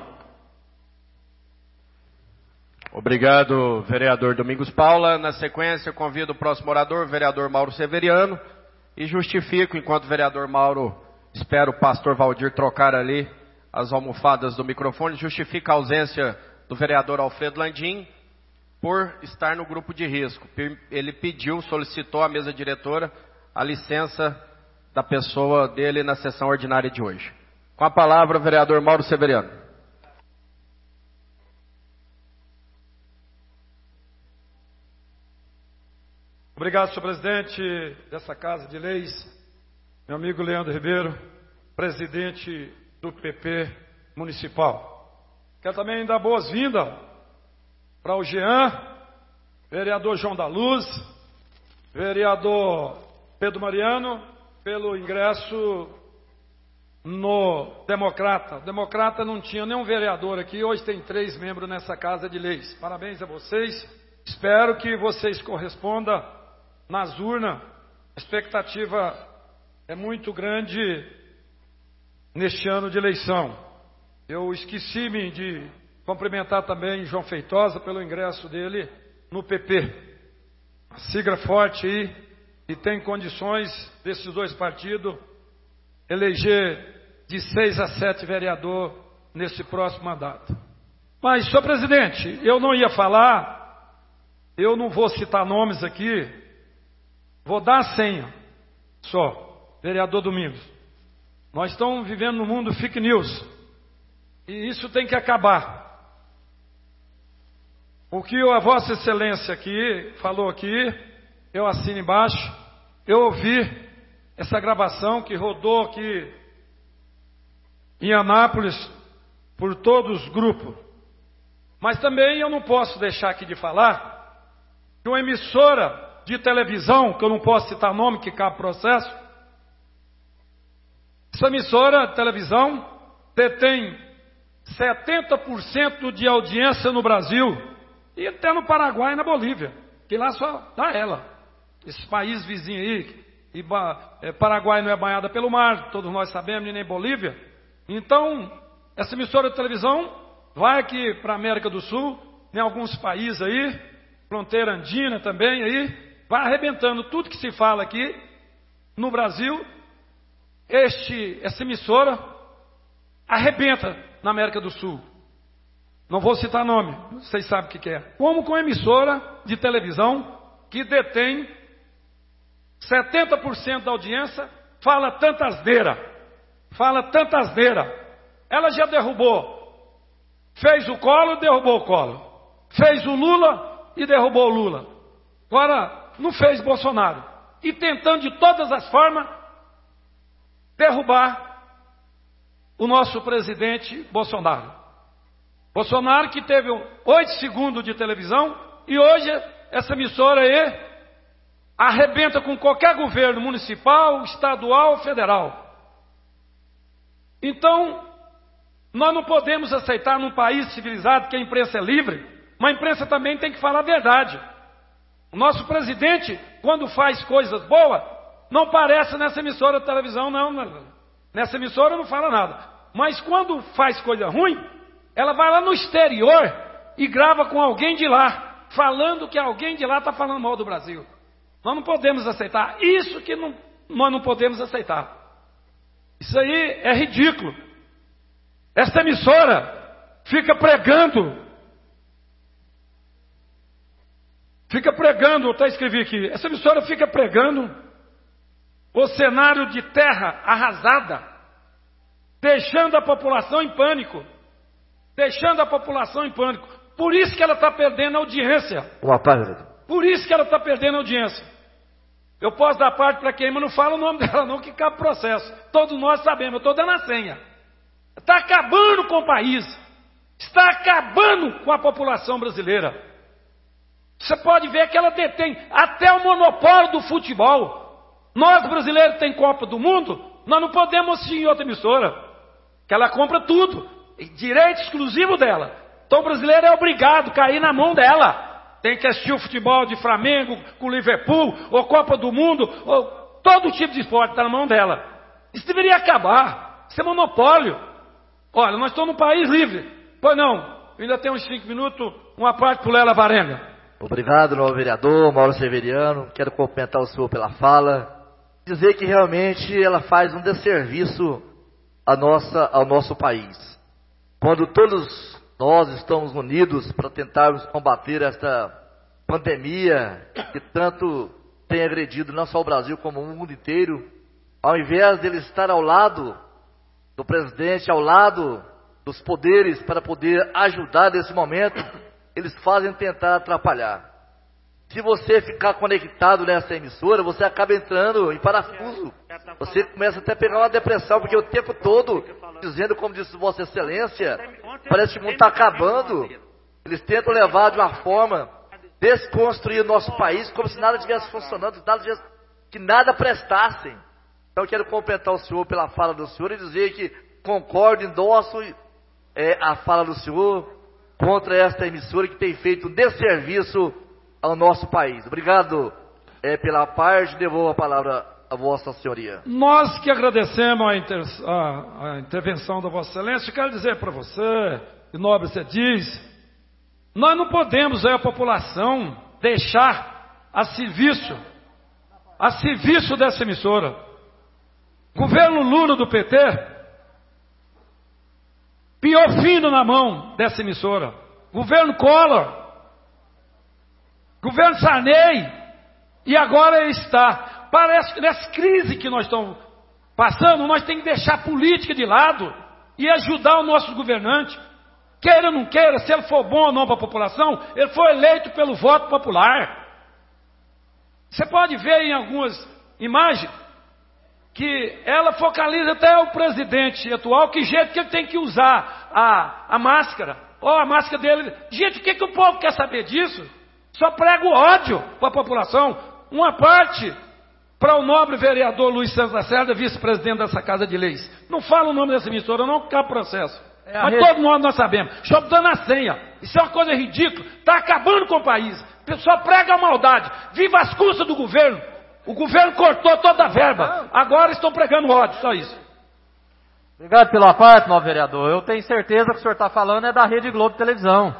Obrigado, vereador Domingos Paula. Na sequência, eu convido o próximo orador, o vereador Mauro Severiano, e justifico, enquanto o vereador Mauro espera o pastor Valdir trocar ali as almofadas do microfone, justifica a ausência do vereador Alfredo Landim por estar no grupo de risco. Ele solicitou à mesa diretora a licença da pessoa dele na sessão ordinária de hoje. Com a palavra, o vereador Mauro Severiano. Obrigado, senhor presidente dessa Casa de Leis, meu amigo Leandro Ribeiro, presidente do PP Municipal. Quero também dar boas-vindas para o Jean, vereador João da Luz, vereador Pedro Mariano, pelo ingresso no Democrata. O Democrata não tinha nenhum vereador aqui, hoje tem 3 membros nessa Casa de Leis. Parabéns a vocês, espero que vocês correspondam nas urnas. A expectativa é muito grande neste ano de eleição. Eu esqueci-me de cumprimentar também João Feitosa pelo ingresso dele no PP. A sigla forte aí, e tem condições desses 2 partidos eleger de 6 a 7 vereadores nesse próximo mandato. Mas, senhor presidente, eu não ia falar, eu não vou citar nomes aqui, vou dar a senha só, vereador Domingos. Nós estamos vivendo num mundo fake news, e isso tem que acabar. O que a Vossa Excelência aqui falou aqui, eu assino embaixo. Eu ouvi essa gravação que rodou aqui em Anápolis por todos os grupos. Mas também eu não posso deixar aqui de falar que uma emissora de televisão, que eu não posso citar nome, que cabe processo, essa emissora de televisão detém 70% de audiência no Brasil e até no Paraguai e na Bolívia, que lá só dá ela. Esses países vizinhos aí, Paraguai não é banhada pelo mar, todos nós sabemos, e nem Bolívia. Então, essa emissora de televisão vai aqui para a América do Sul, em alguns países aí, fronteira andina também aí, vai arrebentando tudo que se fala aqui no Brasil. Essa emissora arrebenta na América do Sul. Não vou citar nome, vocês sabem o que é. Como com a emissora de televisão que detém 70% da audiência, fala tanta asneira. Ela já derrubou. Fez o Collor e derrubou o Collor. Fez o Lula e derrubou o Lula. Agora, não fez Bolsonaro. E tentando de todas as formas derrubar o nosso presidente Bolsonaro. Bolsonaro que teve 8 segundos de televisão e hoje essa emissora aí arrebenta com qualquer governo municipal, estadual, federal. Então, nós não podemos aceitar num país civilizado que a imprensa é livre, mas a imprensa também tem que falar a verdade. O nosso presidente, quando faz coisas boas, não aparece nessa emissora de televisão, não. Nessa emissora não fala nada. Mas quando faz coisa ruim, ela vai lá no exterior e grava com alguém de lá, falando que alguém de lá está falando mal do Brasil. Nós não podemos aceitar. Isso que nós não podemos aceitar. Isso aí é ridículo. Esta emissora fica pregando, eu escrevi aqui, essa emissora fica pregando o cenário de terra arrasada, deixando a população em pânico. Por isso que ela está perdendo a audiência. Por isso que ela está perdendo a audiência. Eu posso dar parte para quem, mas não falo o nome dela não, que cabe processo. Todos nós sabemos, eu estou dando a senha. Está acabando com o país. Está acabando com a população brasileira. Você pode ver que ela detém até o monopólio do futebol. Nós brasileiros tem Copa do Mundo, nós não podemos assistir em outra emissora, que ela compra tudo, direito exclusivo dela. Então o brasileiro é obrigado a cair na mão dela. Tem que assistir o futebol de Flamengo com Liverpool, ou Copa do Mundo, ou todo tipo de esporte está na mão dela. Isso deveria acabar. Isso é monopólio. Olha, nós estamos num país livre. Pois não, ainda tem uns 5 minutos, uma parte para o Lela Varenga. Obrigado, novo vereador, Mauro Severiano. Quero cumprimentar o senhor pela fala. Dizer que realmente ela faz um desserviço ao nosso país. Quando todos nós estamos unidos para tentarmos combater esta pandemia que tanto tem agredido não só o Brasil como o mundo inteiro, ao invés dele estar ao lado do presidente, ao lado dos poderes para poder ajudar nesse momento, eles fazem tentar atrapalhar. Se você ficar conectado nessa emissora, você acaba entrando em parafuso. Você começa até a pegar uma depressão, porque o tempo todo, dizendo, como disse Vossa Excelência, parece que o mundo está acabando. Eles tentam levar de uma forma, desconstruir o nosso país, como se nada estivesse funcionando, que nada prestassem. Então eu quero cumprimentar o senhor pela fala do senhor e dizer que concordo, endosso a fala do senhor contra esta emissora que tem feito um desserviço ao nosso país. Obrigado pela parte, devolvo a palavra a Vossa Senhoria. Nós que agradecemos a intervenção da Vossa Excelência, quero dizer para você, e nobre você diz, nós não podemos a população deixar a serviço dessa emissora. Governo Lula do PT, piofindo na mão dessa emissora. Governo Collor, governo Sarney, e agora está. Parece que nessa crise que nós estamos passando, nós temos que deixar a política de lado e ajudar o nosso governante. Queira ou não queira, se ele for bom ou não para a população, ele foi eleito pelo voto popular. Você pode ver em algumas imagens que ela focaliza até o presidente atual, que jeito que ele tem que usar a máscara. A máscara dele. Gente, o que o povo quer saber disso? Só prega o ódio para a população. Uma parte para o nobre vereador Luiz Santos Lacerda, vice-presidente dessa Casa de Leis. Não fala o nome dessa emissora, não, que cabe processo. Mas todos nós sabemos. Estou dando a senha. Isso é uma coisa ridícula. Está acabando com o país. O pessoal prega a maldade. Viva as custas do governo. O governo cortou toda a verba. Agora estão pregando ódio, só isso. Obrigado pela parte, novo vereador. Eu tenho certeza que o senhor está falando é da Rede Globo de Televisão.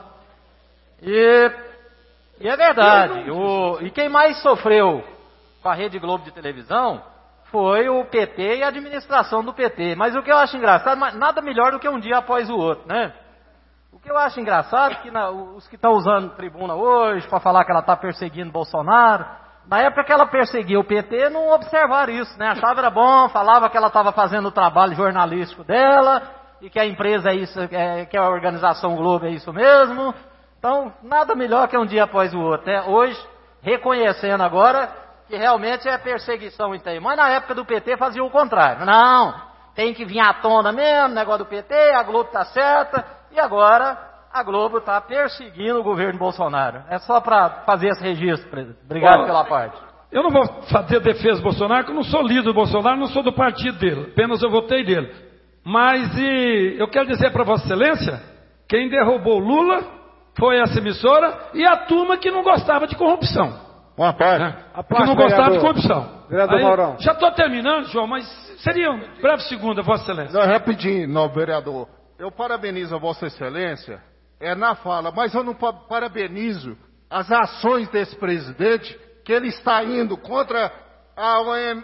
E é verdade. E quem mais sofreu com a Rede Globo de Televisão foi o PT e a administração do PT. Mas o que eu acho engraçado, nada melhor do que um dia após o outro, né? O que eu acho engraçado é que os que estão usando tribuna hoje para falar que ela está perseguindo Bolsonaro, na época que ela perseguia o PT, não observaram isso, né? Achava era bom, falava que ela estava fazendo o trabalho jornalístico dela, e que a empresa é isso, que a organização Globo é isso mesmo. Então, nada melhor que um dia após o outro, né? Hoje, reconhecendo agora que realmente é perseguição e mas na época do PT fazia o contrário. Não, tem que vir à tona mesmo, negócio do PT, a Globo está certa, e agora a Globo está perseguindo o governo Bolsonaro. É só para fazer esse registro, presidente. Obrigado pela parte. Eu não vou fazer defesa do Bolsonaro, porque eu não sou líder do Bolsonaro, não sou do partido dele, apenas eu votei dele. Mas eu quero dizer para Vossa Excelência, quem derrubou Lula foi essa emissora e a turma que não gostava de corrupção. Uma parte. Que não gostava de corrupção. Vereador Maurão. Já estou terminando, João, mas seria um breve segundo, Vossa Excelência. Não, rapidinho, novo vereador. Eu parabenizo a Vossa Excelência, na fala, mas eu não parabenizo as ações desse presidente, que ele está indo contra a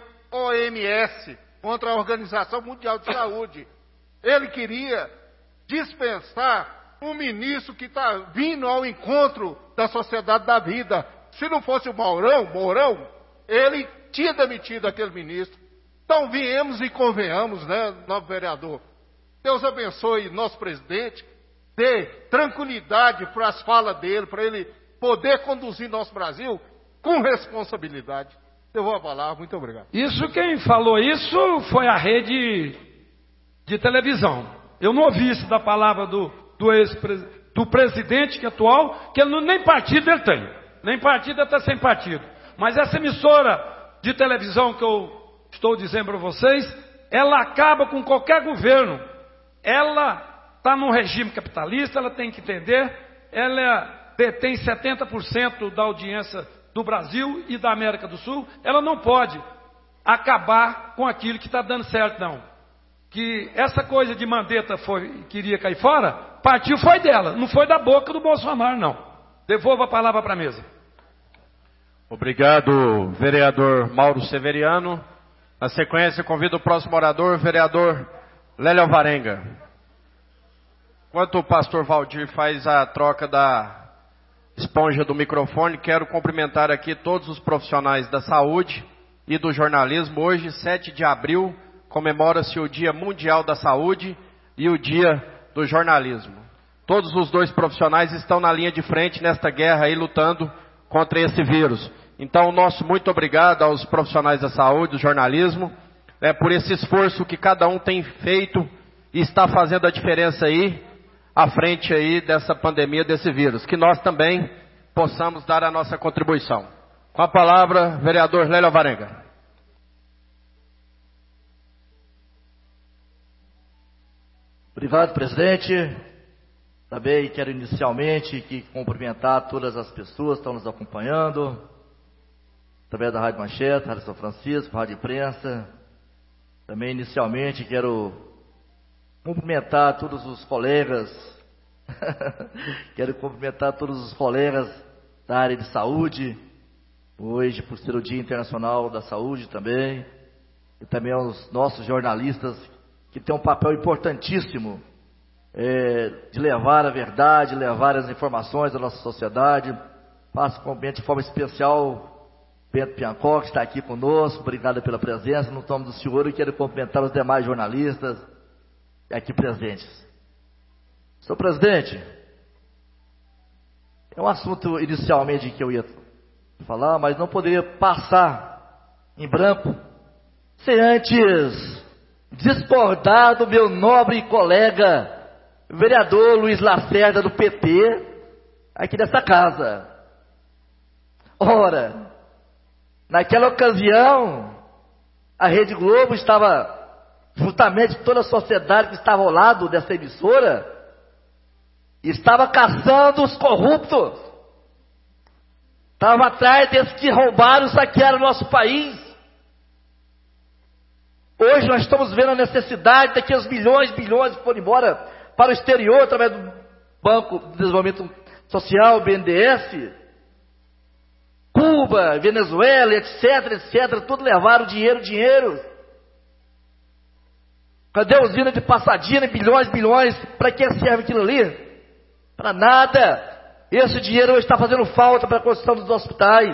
OMS, contra a Organização Mundial de Saúde. Ele queria dispensar um ministro que está vindo ao encontro da sociedade da vida. Se não fosse o Mourão, ele tinha demitido aquele ministro. Então viemos e convenhamos, né, novo vereador. Deus abençoe nosso presidente, dê tranquilidade para as falas dele, para ele poder conduzir nosso Brasil com responsabilidade. Eu vou falar, muito obrigado. Isso, quem falou isso foi a rede de televisão. Eu não ouvi isso da palavra do presidente que é atual, que ele nem partido ele tem. Nem partido, ele está sem partido. Mas essa emissora de televisão que eu estou dizendo para vocês, ela acaba com qualquer governo. Ela está num regime capitalista, ela tem que entender, ela detém 70% da audiência do Brasil e da América do Sul, ela não pode acabar com aquilo que está dando certo, não. Que essa coisa de Mandetta queria cair fora, partiu foi dela, não foi da boca do Bolsonaro, não. Devolva a palavra para a mesa. Obrigado, vereador Mauro Severiano. Na sequência, convido o próximo orador, vereador Lélio Alvarenga. Enquanto o pastor Valdir faz a troca da esponja do microfone, quero cumprimentar aqui todos os profissionais da saúde e do jornalismo. Hoje, 7 de abril, comemora-se o Dia Mundial da Saúde e o Dia do Jornalismo. Todos os dois profissionais estão na linha de frente nesta guerra aí, lutando contra esse vírus. Então, nosso muito obrigado aos profissionais da saúde, do jornalismo, por esse esforço que cada um tem feito e está fazendo a diferença aí, à frente aí dessa pandemia, desse vírus. Que nós também possamos dar a nossa contribuição. Com a palavra, vereador Lélio Alvarenga. Obrigado, presidente. Também quero inicialmente cumprimentar todas as pessoas que estão nos acompanhando, através da Rádio Manchete, Rádio São Francisco, Rádio Imprensa. Também inicialmente quero cumprimentar todos os colegas, da área de saúde, hoje por ser o Dia Internacional da Saúde também, e também aos nossos jornalistas que têm um papel importantíssimo de levar a verdade, levar as informações da nossa sociedade. Faço de forma especial Bento Piancó, que está aqui conosco, obrigado pela presença, no nome do senhor, e quero cumprimentar os demais jornalistas aqui presentes. Senhor presidente, é um assunto inicialmente que eu ia falar, mas não poderia passar em branco sem antes discordar do meu nobre colega vereador Luiz Lacerda, do PT, aqui dessa casa. Ora, naquela ocasião, a Rede Globo estava, justamente toda a sociedade que estava ao lado dessa emissora, estava caçando os corruptos, estava atrás desses que roubaram e saquearam o nosso país. Hoje nós estamos vendo a necessidade daqueles bilhões que foram embora para o exterior através do Banco de Desenvolvimento Social, BNDES, Cuba, Venezuela, etc, tudo levaram dinheiro. Cadê a usina de Passadina, bilhões, para que serve aquilo ali? Para nada. Esse dinheiro hoje está fazendo falta para a construção dos hospitais.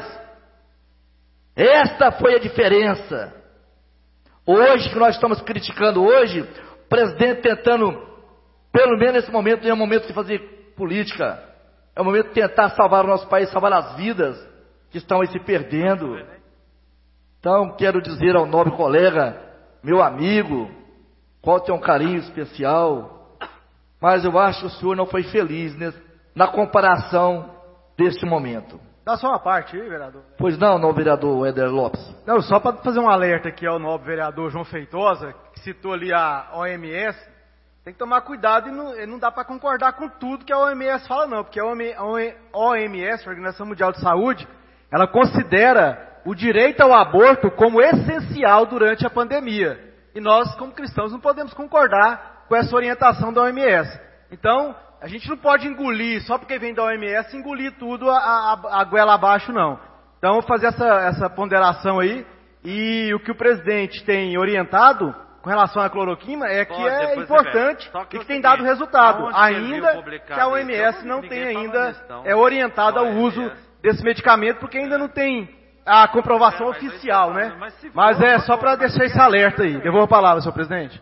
Esta foi a diferença. Hoje, que nós estamos criticando hoje, o presidente tentando, pelo menos nesse momento, não é o momento de fazer política, é o momento de tentar salvar o nosso país, salvar as vidas que estão aí se perdendo. Então, quero dizer ao nobre colega, meu amigo, qual tem um carinho especial, mas eu acho que o senhor não foi feliz na comparação deste momento. Dá só uma parte aí, vereador. Pois não, nobre vereador Éder Lopes. Não, só para fazer um alerta aqui ao nobre vereador João Feitosa, que citou ali a OMS, tem que tomar cuidado e não dá para concordar com tudo que a OMS fala não, porque a OMS, a Organização Mundial de Saúde, ela considera o direito ao aborto como essencial durante a pandemia. E nós, como cristãos, não podemos concordar com essa orientação da OMS. Então, a gente não pode engolir, só porque vem da OMS, engolir tudo a goela abaixo, não. Então, fazer essa ponderação aí. E o que o presidente tem orientado com relação à cloroquina é que é importante e que tem dado resultado. Ainda que a OMS não tenha ainda orientado ao uso desse medicamento, porque ainda não tem a comprovação oficial, né? Mas é só para deixar esse alerta aí. Devolvo a palavra, senhor presidente.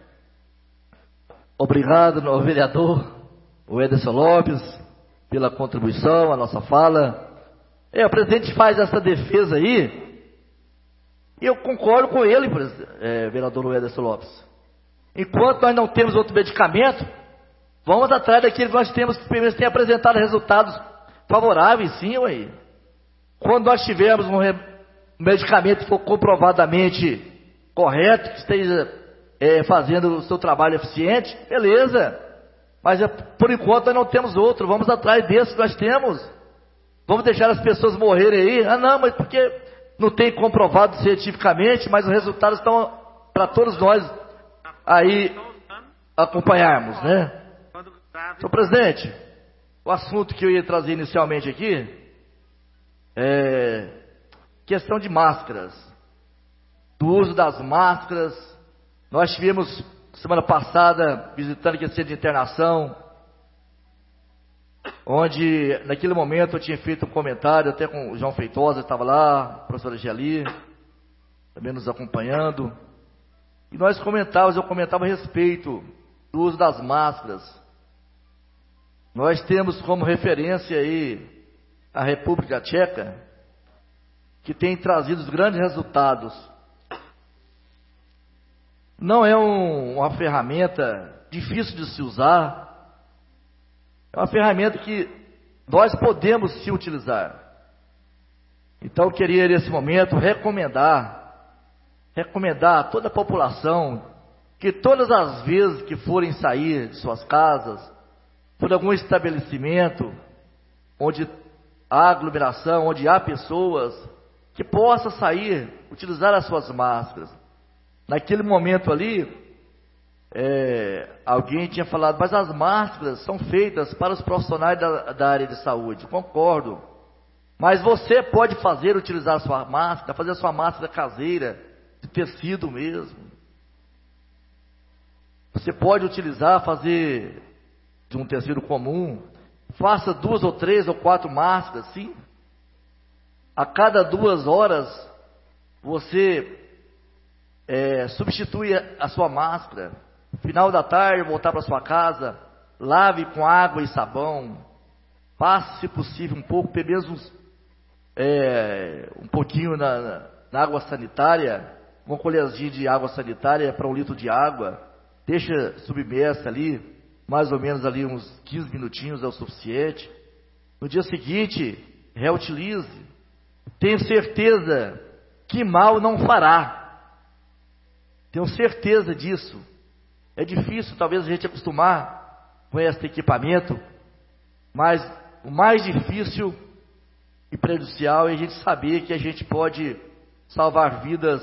Obrigado, novo vereador, o Ederson Lopes, pela contribuição, a nossa fala. O presidente faz essa defesa aí, e eu concordo com ele, vereador Ederson Lopes. Enquanto nós não temos outro medicamento, vamos atrás daquele que nós temos, que primeiro tem apresentado resultados favoráveis, sim, ué. Quando nós tivermos um medicamento que for comprovadamente correto, que esteja fazendo o seu trabalho eficiente, beleza. Mas por enquanto nós não temos outro, vamos atrás desse que nós temos. Vamos deixar as pessoas morrerem aí? Ah não, mas porque não tem comprovado cientificamente, mas os resultados estão para todos nós aí acompanharmos, né? Senhor presidente, o assunto que eu ia trazer inicialmente aqui é questão de máscaras, do uso das máscaras. Nós tivemos semana passada visitando aqui a centro de internação, onde naquele momento eu tinha feito um comentário até com o João Feitosa, estava lá, a professora Geli, também nos acompanhando, e eu comentava a respeito do uso das máscaras. Nós temos como referência aí a República Tcheca, que tem trazido grandes resultados. Não é uma ferramenta difícil de se usar, é uma ferramenta que nós podemos se utilizar. Então eu queria nesse momento recomendar a toda a população que todas as vezes que forem sair de suas casas, por algum estabelecimento onde há aglomeração, onde há pessoas, que possa sair, utilizar as suas máscaras. Naquele momento ali, alguém tinha falado, mas as máscaras são feitas para os profissionais da área de saúde. Concordo. Mas você pode utilizar a sua máscara, fazer a sua máscara caseira, de tecido mesmo. Você pode utilizar, fazer de um tecido comum. Faça 2 ou 3 ou 4 máscaras, sim. A cada 2 horas, você substitui a sua máscara. No final da tarde, voltar para sua casa, lave com água e sabão. Passe, se possível, um pouco, pelo menos um pouquinho na água sanitária, uma colherzinha de água sanitária para 1 litro de água. Deixa submersa ali, mais ou menos ali uns 15 minutinhos é o suficiente. No dia seguinte, reutilize. Tenho certeza que mal não fará. Tenho certeza disso. É difícil talvez a gente acostumar com este equipamento, mas o mais difícil e prejudicial é a gente saber que a gente pode salvar vidas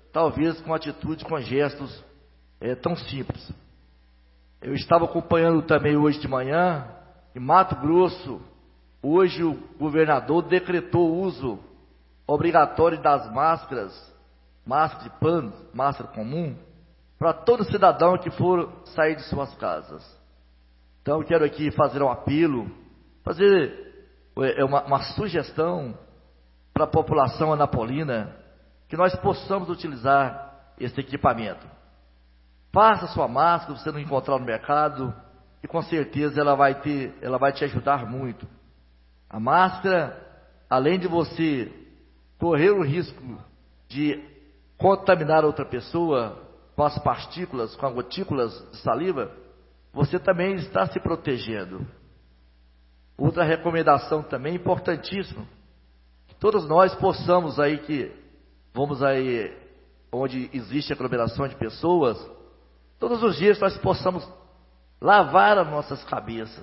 talvez com atitude, com gestos tão simples. Eu estava acompanhando também hoje de manhã, em Mato Grosso, hoje o governador decretou o uso obrigatório das máscaras, máscara de pano, máscara comum, para todo cidadão que for sair de suas casas. Então eu quero aqui fazer um apelo, fazer uma sugestão para a população anapolina, que nós possamos utilizar esse equipamento. Faça sua máscara, se você não encontrar no mercado, e com certeza ela vai te ajudar muito. A máscara, além de você correr o risco de contaminar outra pessoa com as partículas, com as gotículas de saliva, você também está se protegendo. Outra recomendação também importantíssima, que todos nós possamos vamos aí, onde existe aglomeração de pessoas, todos os dias nós possamos lavar as nossas cabeças.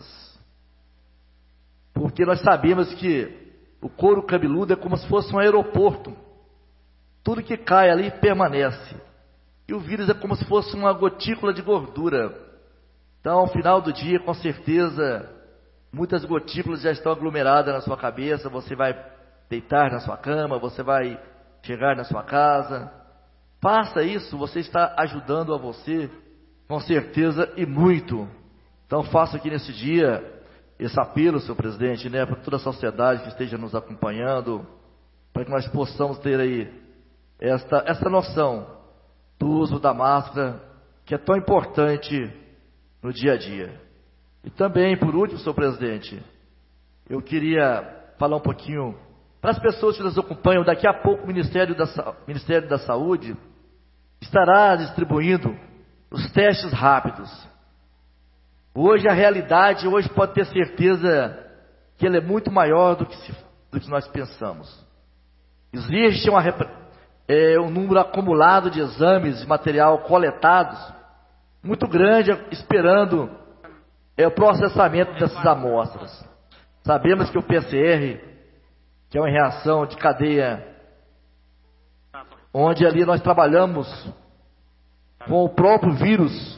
Porque nós sabemos que o couro cabeludo é como se fosse um aeroporto. Tudo que cai ali permanece. E o vírus é como se fosse uma gotícula de gordura. Então, ao final do dia, com certeza, muitas gotículas já estão aglomeradas na sua cabeça. Você vai deitar na sua cama, você vai chegar na sua casa. Faça isso, você está ajudando a você, com certeza, e muito. Então, faça aqui nesse dia esse apelo, senhor presidente, para toda a sociedade que esteja nos acompanhando, para que nós possamos ter aí essa noção do uso da máscara, que é tão importante no dia a dia. E também, por último, senhor presidente, eu queria falar um pouquinho para as pessoas que nos acompanham. Daqui a pouco o Ministério da Saúde estará distribuindo os testes rápidos. Hoje a realidade, pode ter certeza que ela é muito maior do que nós pensamos. Existe um número acumulado de exames de material coletados, muito grande, esperando o processamento dessas amostras. Sabemos que o PCR, que é uma reação de cadeia, onde ali nós trabalhamos com o próprio vírus,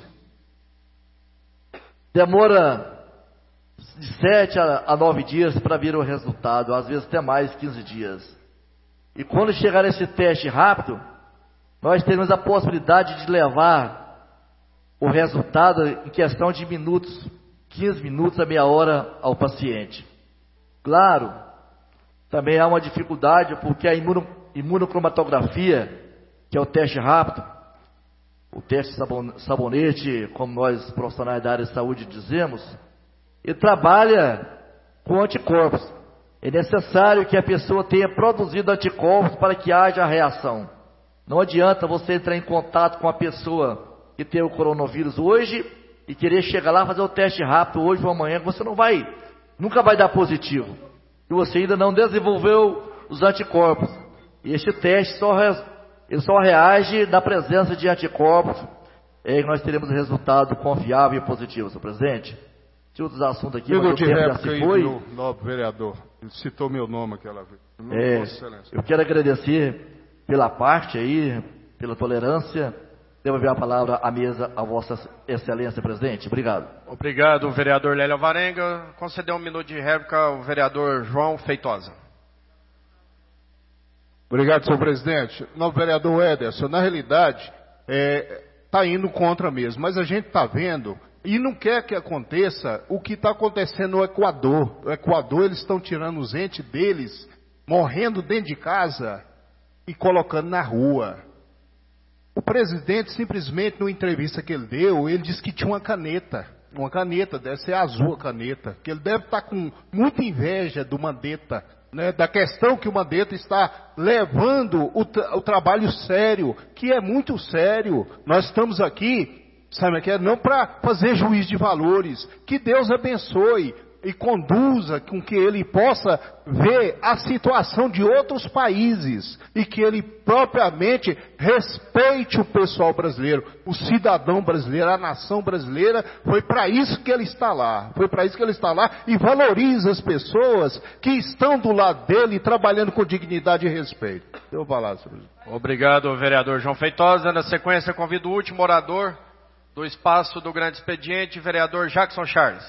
demora de 7 a 9 dias para vir o resultado, às vezes até mais 15 dias. E quando chegar esse teste rápido, nós teremos a possibilidade de levar o resultado em questão de minutos, 15 minutos a meia hora ao paciente. Claro, também há uma dificuldade, porque a imunocromatografia, que é o teste rápido, o teste sabonete, como nós profissionais da área de saúde dizemos, ele trabalha com anticorpos. É necessário que a pessoa tenha produzido anticorpos para que haja a reação. Não adianta você entrar em contato com a pessoa que tem o coronavírus hoje e querer chegar lá e fazer o teste rápido hoje ou amanhã, que você nunca vai dar positivo. E você ainda não desenvolveu os anticorpos. E este teste só reage na presença de anticorpos, e nós teremos um resultado confiável e positivo, senhor presidente. Tinha outros assuntos aqui, mas o tempo já se foi. Do nobre vereador, ele citou meu nome aquela vez. Eu quero agradecer pela parte aí, pela tolerância. Devolver a palavra à mesa a vossa excelência, presidente. Obrigado. Obrigado, vereador Lélio Alvarenga. Conceder um minuto de réplica ao vereador João Feitosa. Obrigado, senhor presidente. Novo vereador Ederson, na realidade, está indo contra mesmo, mas a gente está vendo e não quer que aconteça o que está acontecendo no Equador. No Equador, eles estão tirando os entes deles, morrendo dentro de casa e colocando na rua. O presidente, simplesmente, numa entrevista que ele deu, ele disse que tinha uma caneta, deve ser azul a caneta, que ele deve estar com muita inveja do Mandetta, né, da questão que o Mandetta está levando o trabalho sério, que é muito sério. Nós estamos aqui, sabe, não para fazer juízo de valores. Que Deus abençoe e conduza com que ele possa ver a situação de outros países e que ele propriamente respeite o pessoal brasileiro, o cidadão brasileiro, a nação brasileira. Foi para isso que ele está lá, e valoriza as pessoas que estão do lado dele trabalhando com dignidade e respeito. Eu vou falar sobre isso. Obrigado, vereador João Feitosa. Na sequência, convido o último orador do espaço do grande expediente, vereador Jackson Charles.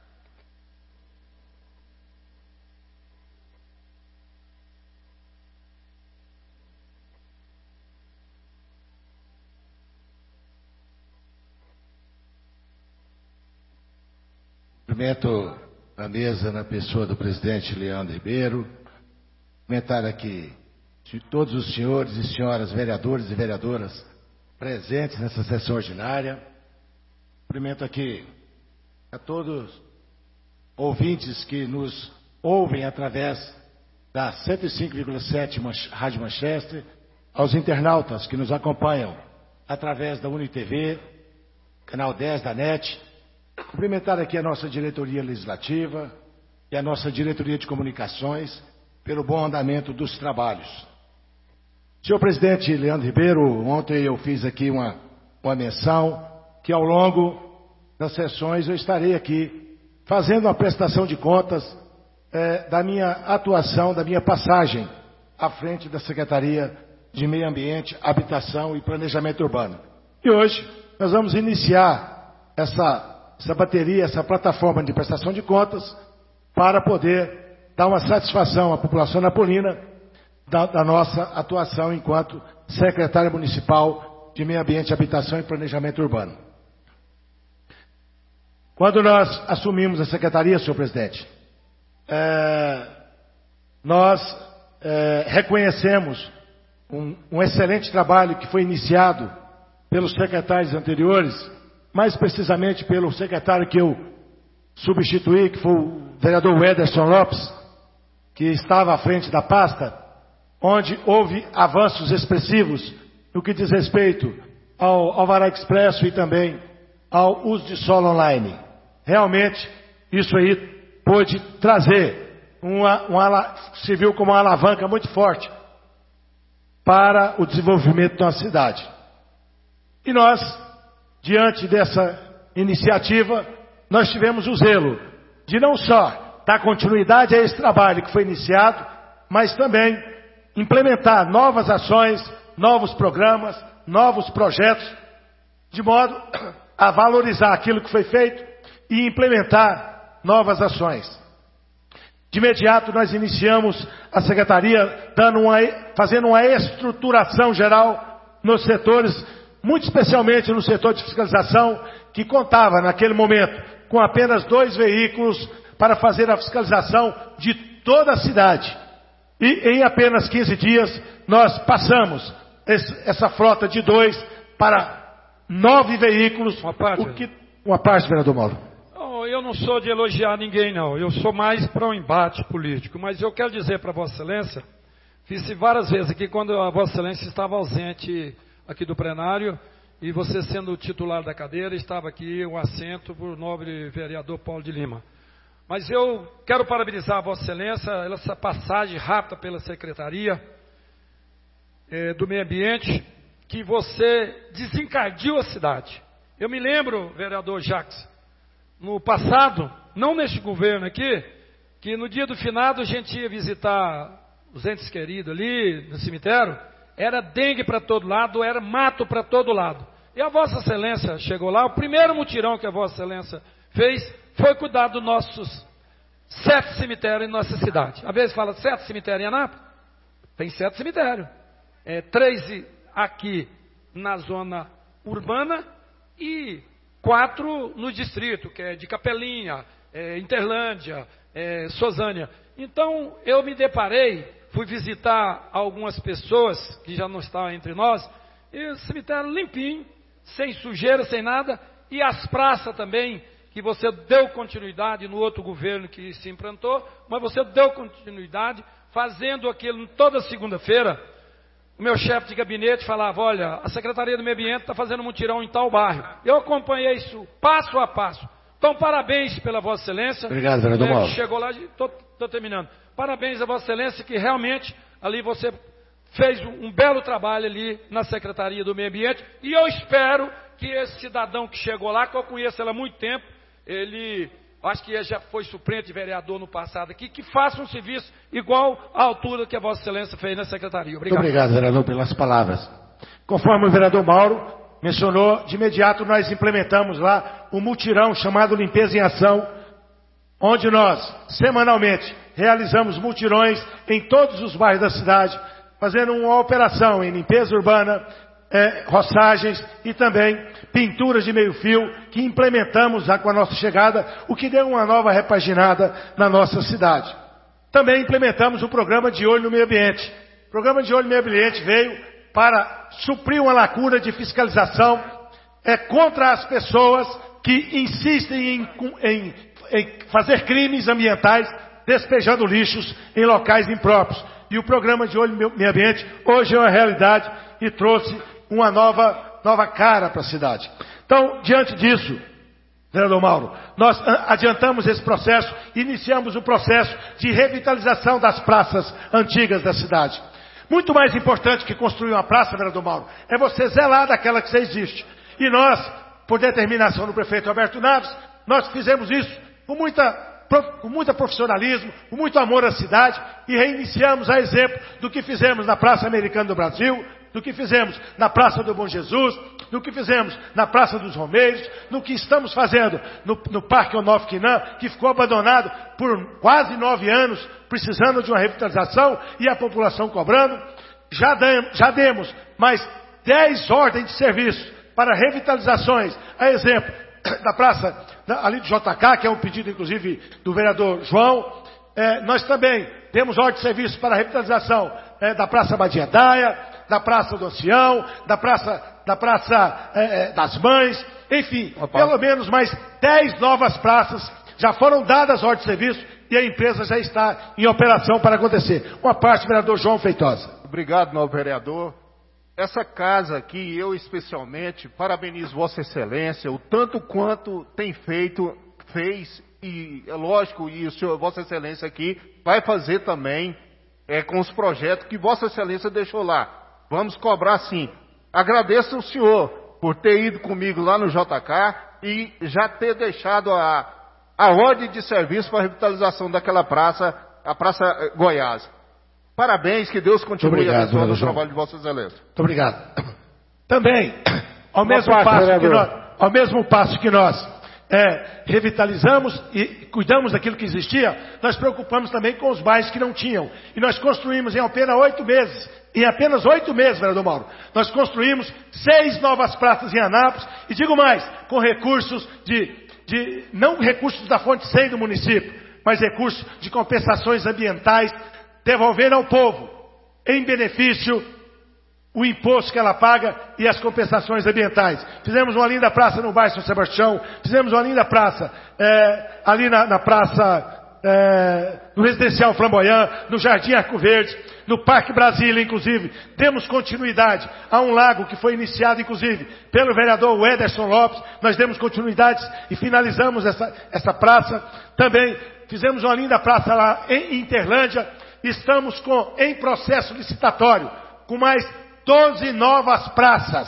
Cumprimento a mesa na pessoa do presidente Leandro Ribeiro. Cumprimentar aqui de todos os senhores e senhoras vereadores e vereadoras presentes nessa sessão ordinária. Cumprimento aqui a todos ouvintes que nos ouvem através da 105,7 Rádio Manchester, aos internautas que nos acompanham através da UniTV, canal 10 da NET. Cumprimentar aqui a nossa diretoria legislativa e a nossa diretoria de comunicações pelo bom andamento dos trabalhos. Senhor presidente Leandro Ribeiro, ontem eu fiz aqui uma menção que ao longo das sessões eu estarei aqui fazendo uma prestação de contas da minha atuação, da minha passagem à frente da Secretaria de Meio Ambiente, Habitação e Planejamento Urbano. E hoje nós vamos iniciar essa bateria, essa plataforma de prestação de contas para poder dar uma satisfação à população napolina da nossa atuação enquanto secretária municipal de Meio Ambiente, Habitação e Planejamento Urbano. Quando nós assumimos a secretaria, senhor presidente, nós reconhecemos um excelente trabalho que foi iniciado pelos secretários anteriores, mais precisamente pelo secretário que eu substituí, que foi o vereador Ederson Lopes, que estava à frente da pasta, onde houve avanços expressivos no que diz respeito ao Alvará Expresso e também ao uso de solo online. Realmente, isso aí pôde trazer se viu como uma alavanca muito forte para o desenvolvimento da nossa cidade. E nós, diante dessa iniciativa, nós tivemos o zelo de não só dar continuidade a esse trabalho que foi iniciado, mas também implementar novas ações, novos programas, novos projetos, de modo a valorizar aquilo que foi feito e implementar novas ações. De imediato nós iniciamos a secretaria fazendo uma estruturação geral nos setores, muito especialmente no setor de fiscalização, que contava naquele momento com apenas 2 veículos para fazer a fiscalização de toda a cidade. E em apenas 15 dias nós passamos essa frota de 2 para 9 veículos. Uma parte, vereador Mauro. Eu não sou de elogiar ninguém, não. Eu sou mais para um embate político. Mas eu quero dizer para Vossa Excelência, fiz várias vezes aqui quando a Vossa Excelência estava ausente aqui do plenário, e você sendo o titular da cadeira, estava aqui um assento para o nobre vereador Paulo de Lima. Mas eu quero parabenizar a Vossa Excelência, essa passagem rápida pela Secretaria do Meio Ambiente, que você desencardiu a cidade. Eu me lembro, vereador Jacques, no passado, não neste governo aqui, que no dia do finado a gente ia visitar os entes queridos ali no cemitério, era dengue para todo lado, era mato para todo lado. E a Vossa Excelência chegou lá, o primeiro mutirão que a Vossa Excelência fez foi cuidar dos nossos 7 cemitérios em nossa cidade. Às vezes fala 7 cemitérios em Anápolis, tem 7 cemitérios. 3 aqui na zona urbana e 4 no distrito, que é de Capelinha, Interlândia, Sozânia. Então eu me deparei, fui visitar algumas pessoas que já não estavam entre nós, e o cemitério limpinho, sem sujeira, sem nada, e as praças também, que você deu continuidade no outro governo que se implantou, mas você deu continuidade, fazendo aquilo toda segunda-feira. O meu chefe de gabinete falava, olha, a Secretaria do Meio Ambiente está fazendo um mutirão em tal bairro. Eu acompanhei isso passo a passo. Então, parabéns pela Vossa Excelência. Obrigado, vereador Mauro. Chegou lá, estou terminando. Parabéns a Vossa Excelência, que realmente ali você fez um belo trabalho ali na Secretaria do Meio Ambiente. E eu espero que esse cidadão que chegou lá, que eu conheço ele há muito tempo, ele, acho que ele já foi suplente de vereador no passado aqui, que faça um serviço igual à altura que a Vossa Excelência fez na Secretaria. Obrigado. Muito obrigado, vereador, pelas palavras. Conforme o vereador Mauro mencionou, de imediato nós implementamos lá um mutirão chamado Limpeza em Ação, onde nós, semanalmente, realizamos mutirões em todos os bairros da cidade, fazendo uma operação em limpeza urbana, roçagens e também pinturas de meio fio, que implementamos já com a nossa chegada, o que deu uma nova repaginada na nossa cidade. Também implementamos o programa de olho no meio ambiente. O programa de olho no meio ambiente veio para suprir uma lacuna de fiscalização contra as pessoas que insistem em fazer crimes ambientais, despejando lixos em locais impróprios. E o programa de olho no meio ambiente hoje é uma realidade e trouxe uma nova cara para a cidade. Então, diante disso, vereador Mauro, nós adiantamos esse processo, iniciamos o processo de revitalização das praças antigas da cidade. Muito mais importante que construir uma praça, vereador Mauro, é você zelar daquela que já existe. E nós, por determinação do prefeito Alberto Naves, nós fizemos isso com muito profissionalismo, com muito amor à cidade, e reiniciamos a exemplo do que fizemos na Praça Americana do Brasil, do que fizemos na Praça do Bom Jesus, do que fizemos na Praça dos Romeiros, no que estamos fazendo no Parque Onofre Quinan, que ficou abandonado por quase 9 anos, precisando de uma revitalização e a população cobrando. Já demos mais 10 ordens de serviço para revitalizações, a exemplo da praça ali do JK, que é um pedido inclusive do vereador João. Nós também temos ordem de serviço para a revitalização da Praça Badia Daia, da Praça do Ancião, da Praça das Mães, enfim, pelo menos mais 10 novas praças já foram dadas ordem de serviço e a empresa já está em operação para acontecer. Uma parte, vereador João Feitosa. Obrigado, novo vereador. Essa casa aqui, eu especialmente, parabenizo Vossa Excelência, o tanto quanto tem fez, e é lógico, e o senhor, Vossa Excelência aqui, vai fazer também com os projetos que Vossa Excelência deixou lá. Vamos cobrar sim. Agradeço ao senhor por ter ido comigo lá no JK e já ter deixado a ordem de serviço para a revitalização daquela praça, a Praça Goiás. Parabéns, que Deus continue abençoando o trabalho de Vossa Excelência. Muito obrigado. Também, ao mesmo passo que nós revitalizamos e cuidamos daquilo que existia, nós preocupamos também com os bairros que não tinham. E nós construímos em apenas 8 meses, vereador Mauro, nós construímos 6 novas praças em Anápolis, e digo mais, com recursos não recursos da fonte 100 do município, mas recursos de compensações ambientais, devolver ao povo, em benefício, o imposto que ela paga e as compensações ambientais. Fizemos uma linda praça no bairro São Sebastião, fizemos uma linda praça ali na praça, no Residencial Flamboyant, no Jardim Arco Verde, no Parque Brasília, inclusive. Demos continuidade a um lago que foi iniciado, inclusive, pelo vereador Ederson Lopes. Nós demos continuidade e finalizamos essa praça. Também fizemos uma linda praça lá em Interlândia. Estamos em processo licitatório com mais 12 novas praças,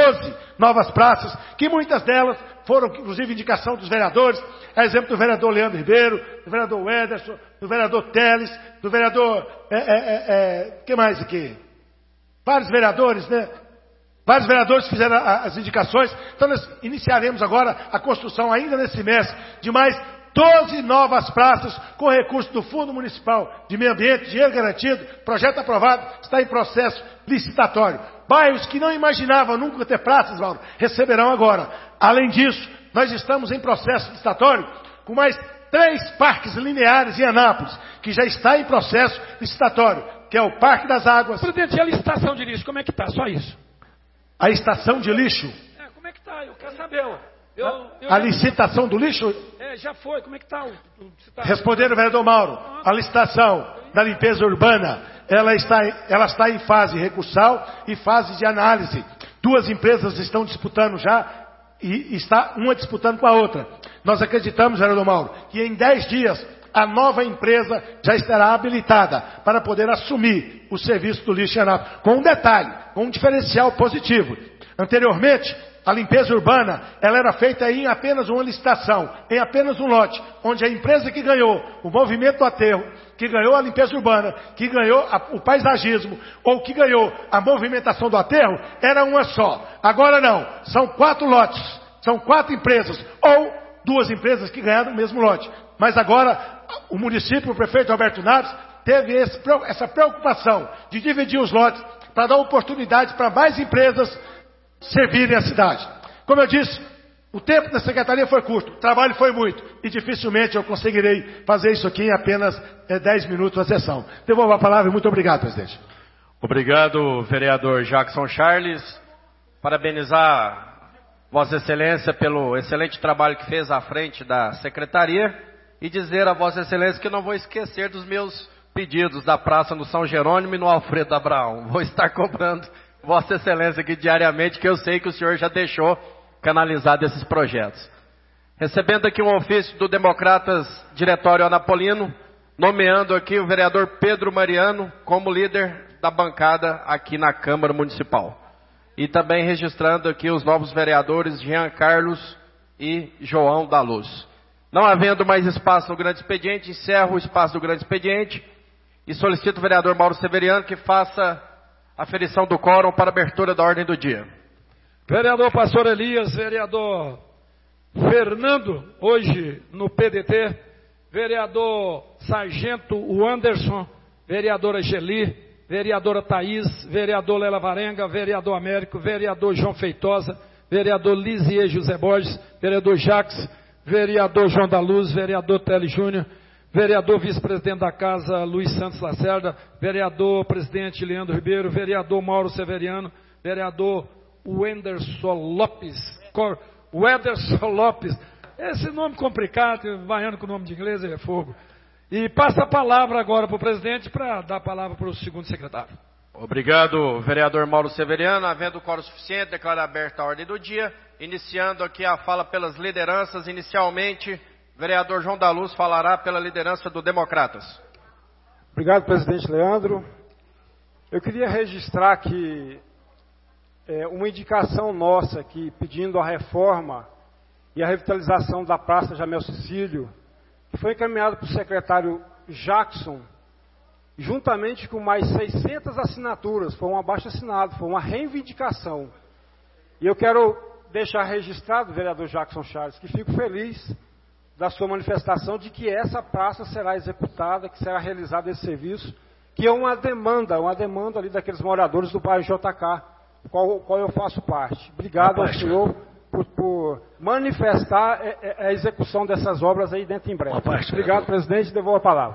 que muitas delas foram, inclusive, indicação dos vereadores, a exemplo do vereador Leandro Ribeiro, do vereador Ederson, do vereador Teles, do vereador, que mais aqui? Vários vereadores, né? Vários vereadores fizeram as indicações. Então nós iniciaremos agora a construção, ainda nesse mês, de mais 12 novas praças com recursos do Fundo Municipal de Meio Ambiente, dinheiro garantido, projeto aprovado, está em processo licitatório. Bairros que não imaginavam nunca ter praças, Mauro, receberão agora. Além disso, nós estamos em processo licitatório com mais 3 parques lineares em Anápolis, que já está em processo licitatório, que é o Parque das Águas. Presidente, e a licitação de lixo, como é que está? Só isso. A estação de lixo? Como é que está? Eu quero saber. A licitação do lixo? Já foi. Como é que está? Respondendo o vereador Mauro, a licitação da limpeza urbana, ela está em fase recursal e fase de análise. 2 empresas estão disputando já, e está uma disputando com a outra. Nós acreditamos, vereador Mauro, que em 10 dias a nova empresa já estará habilitada para poder assumir o serviço do lixo em Anápolis. Com um detalhe, com um diferencial positivo. Anteriormente, a limpeza urbana, ela era feita em apenas uma licitação, em apenas um lote, onde a empresa que ganhou o movimento do aterro, que ganhou a limpeza urbana, que ganhou o paisagismo, ou que ganhou a movimentação do aterro, era uma só. Agora não, são 4 lotes, são 4 empresas, ou 2 empresas que ganharam o mesmo lote. Mas agora, o município, o prefeito Alberto Naves, teve essa preocupação de dividir os lotes para dar oportunidade para mais empresas servirem a cidade. Como eu disse, o tempo da secretaria foi curto, o trabalho foi muito, e dificilmente eu conseguirei fazer isso aqui em apenas 10 minutos a sessão. Devolvo a palavra e muito obrigado, presidente. Obrigado, vereador Jackson Charles. Parabenizar Vossa Excelência pelo excelente trabalho que fez à frente da secretaria e dizer a Vossa Excelência que não vou esquecer dos meus pedidos da praça no São Jerônimo e no Alfredo Abraão. Vou estar cobrando Vossa Excelência aqui diariamente, que eu sei que o senhor já deixou canalizado esses projetos. Recebendo aqui um ofício do Democratas Diretório Anapolino, nomeando aqui o vereador Pedro Mariano como líder da bancada aqui na Câmara Municipal. E também registrando aqui os novos vereadores Jean Carlos e João da Luz. Não havendo mais espaço no grande expediente, encerro o espaço do grande expediente e solicito o vereador Mauro Severiano que faça a aferição do quórum para abertura da ordem do dia. Vereador Pastor Elias, vereador Fernando, hoje no PDT, vereador Sargento Anderson, vereadora Geli, vereadora Thaís, vereador Lela Varenga, vereador Américo, vereador João Feitosa, vereador Lisier José Borges, vereador Jacques, vereador João da Luz, vereador Tele Júnior, vereador vice-presidente da Casa Luiz Santos Lacerda, vereador presidente Leandro Ribeiro, vereador Mauro Severiano, vereador Wenderson Lopes, esse nome complicado, vaiando com o nome de inglês é fogo. E passa a palavra agora para o presidente para dar a palavra para o segundo secretário. Obrigado, vereador Mauro Severiano. Havendo quórum suficiente, declaro aberta a ordem do dia. Iniciando aqui a fala pelas lideranças. Inicialmente, vereador João da Luz falará pela liderança do Democratas. Obrigado, presidente Leandro. Eu queria registrar que uma indicação nossa aqui, pedindo a reforma e a revitalização da Praça Jamel Cecílio, que foi encaminhado para o secretário Jackson, juntamente com mais 600 assinaturas, foi um abaixo-assinado, foi uma reivindicação. E eu quero deixar registrado, vereador Jackson Charles, que fico feliz da sua manifestação de que essa praça será executada, que será realizado esse serviço, que é uma demanda ali daqueles moradores do bairro JK, qual eu faço parte. Obrigado ao senhor por manifestar a execução dessas obras aí dentro em breve. Obrigado, presidente, devolvo a palavra.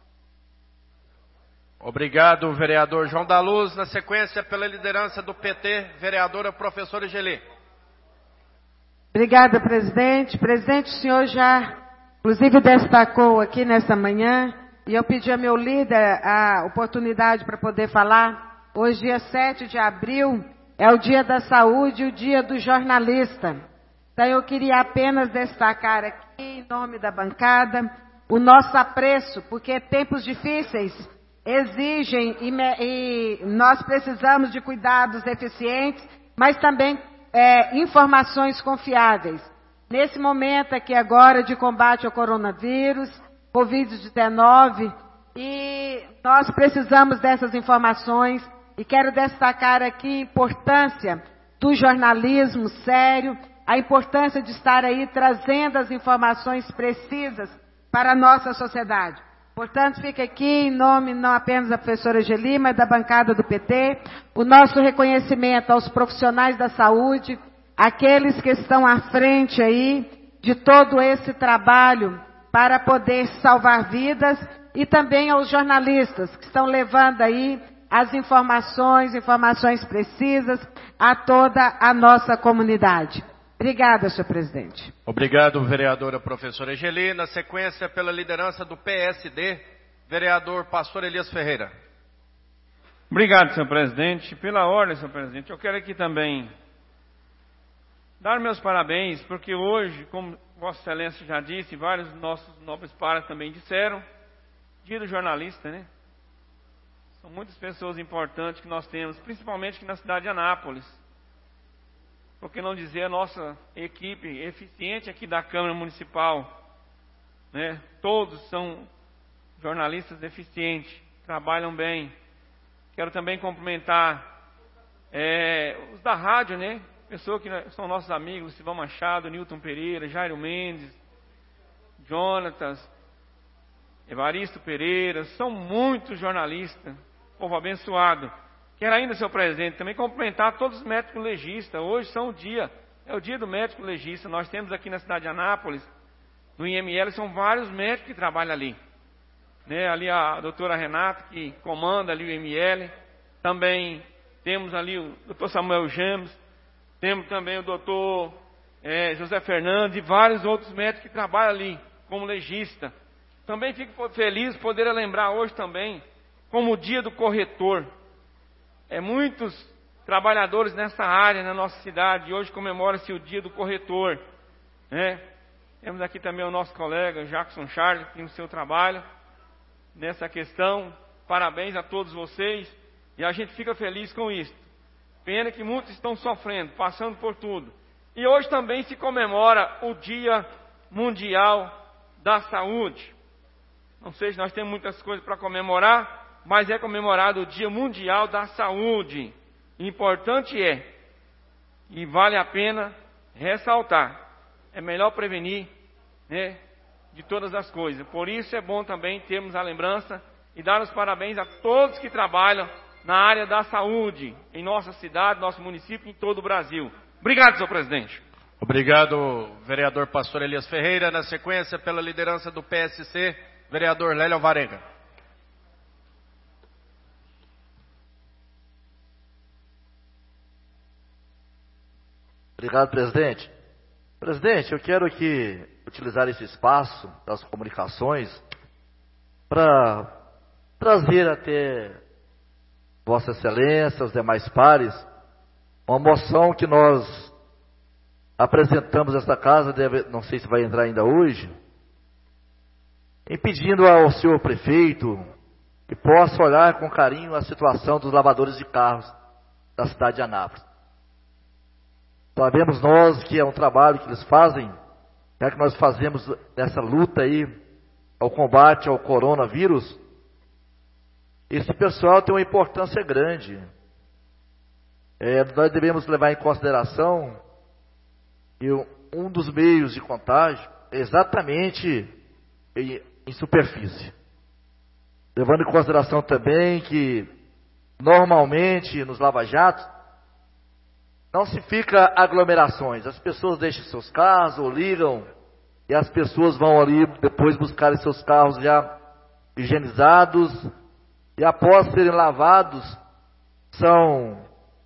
Obrigado, vereador João da Luz. Na sequência, pela liderança do PT, vereadora professora Geli. Obrigada, presidente. Presidente, o senhor já, inclusive, destacou aqui nessa manhã, e eu pedi ao meu líder a oportunidade para poder falar. Hoje, dia 7 de abril, é o dia da saúde e o dia do jornalista. Então, eu queria apenas destacar aqui, em nome da bancada, o nosso apreço, porque tempos difíceis exigem e nós precisamos de cuidados eficientes, mas também informações confiáveis. Nesse momento aqui agora de combate ao coronavírus, Covid-19, e nós precisamos dessas informações. E quero destacar aqui a importância do jornalismo sério, a importância de estar aí trazendo as informações precisas para a nossa sociedade. Portanto, fica aqui em nome não apenas da professora Geli, mas da bancada do PT, o nosso reconhecimento aos profissionais da saúde, aqueles que estão à frente aí de todo esse trabalho para poder salvar vidas, e também aos jornalistas que estão levando aí as informações precisas a toda a nossa comunidade. Obrigada, senhor presidente. Obrigado, vereadora professora Geli. Na sequência, pela liderança do PSD, vereador pastor Elias Ferreira. Obrigado, senhor presidente. Pela ordem, senhor presidente, eu quero aqui também dar meus parabéns, porque hoje, como Vossa Excelência já disse, vários dos nossos nobres pares também disseram, dia do jornalista, né? São muitas pessoas importantes que nós temos, principalmente aqui na cidade de Anápolis. Por que não dizer a nossa equipe eficiente aqui da Câmara Municipal, né? Todos são jornalistas eficientes, trabalham bem. Quero também cumprimentar os da rádio, né? Pessoas que são nossos amigos, Silvão Machado, Nilton Pereira, Jairo Mendes, Jonatas, Evaristo Pereira, são muitos jornalistas, povo abençoado. Quero ainda, senhor presidente, também cumprimentar todos os médicos legistas. Hoje é o dia do médico legista. Nós temos aqui na cidade de Anápolis, no IML, são vários médicos que trabalham ali. Né? Ali a doutora Renata, que comanda ali o IML. Também temos ali o doutor Samuel James, temos também o doutor José Fernandes e vários outros médicos que trabalham ali como legista. Também fico feliz de poder lembrar hoje também como o dia do corretor. Muitos trabalhadores nessa área na nossa cidade hoje comemora-se o dia do corretor. Né? Temos aqui também o nosso colega Jackson Charles, que tem o seu trabalho nessa questão. Parabéns a todos vocês e a gente fica feliz com isso. Pena que muitos estão sofrendo, passando por tudo. E hoje também se comemora o Dia Mundial da Saúde. Não sei se nós temos muitas coisas para comemorar, mas é comemorado o Dia Mundial da Saúde. Importante e vale a pena ressaltar, é melhor prevenir, né, de todas as coisas. Por isso é bom também termos a lembrança e dar os parabéns a todos que trabalham na área da saúde, em nossa cidade, nosso município e em todo o Brasil. Obrigado, senhor presidente. Obrigado, vereador Pastor Elias Ferreira. Na sequência, pela liderança do PSC, vereador Lélio Alvarenga. Obrigado, presidente. Presidente, eu quero aqui utilizar esse espaço das comunicações para trazer até Vossa Excelência, os demais pares, uma moção que nós apresentamos esta casa, não sei se vai entrar ainda hoje, impedindo ao senhor prefeito que possa olhar com carinho a situação dos lavadores de carros da cidade de Anápolis. Sabemos nós que é um trabalho que eles fazem, já que nós fazemos nessa luta aí, ao combate ao coronavírus. Esse pessoal tem uma importância grande. Nós devemos levar em consideração que um dos meios de contágio é exatamente em superfície. Levando em consideração também que, normalmente, nos lava-jatos, não se fica aglomerações. As pessoas deixam seus carros ou ligam e as pessoas vão ali depois buscar seus carros já higienizados e após serem lavados são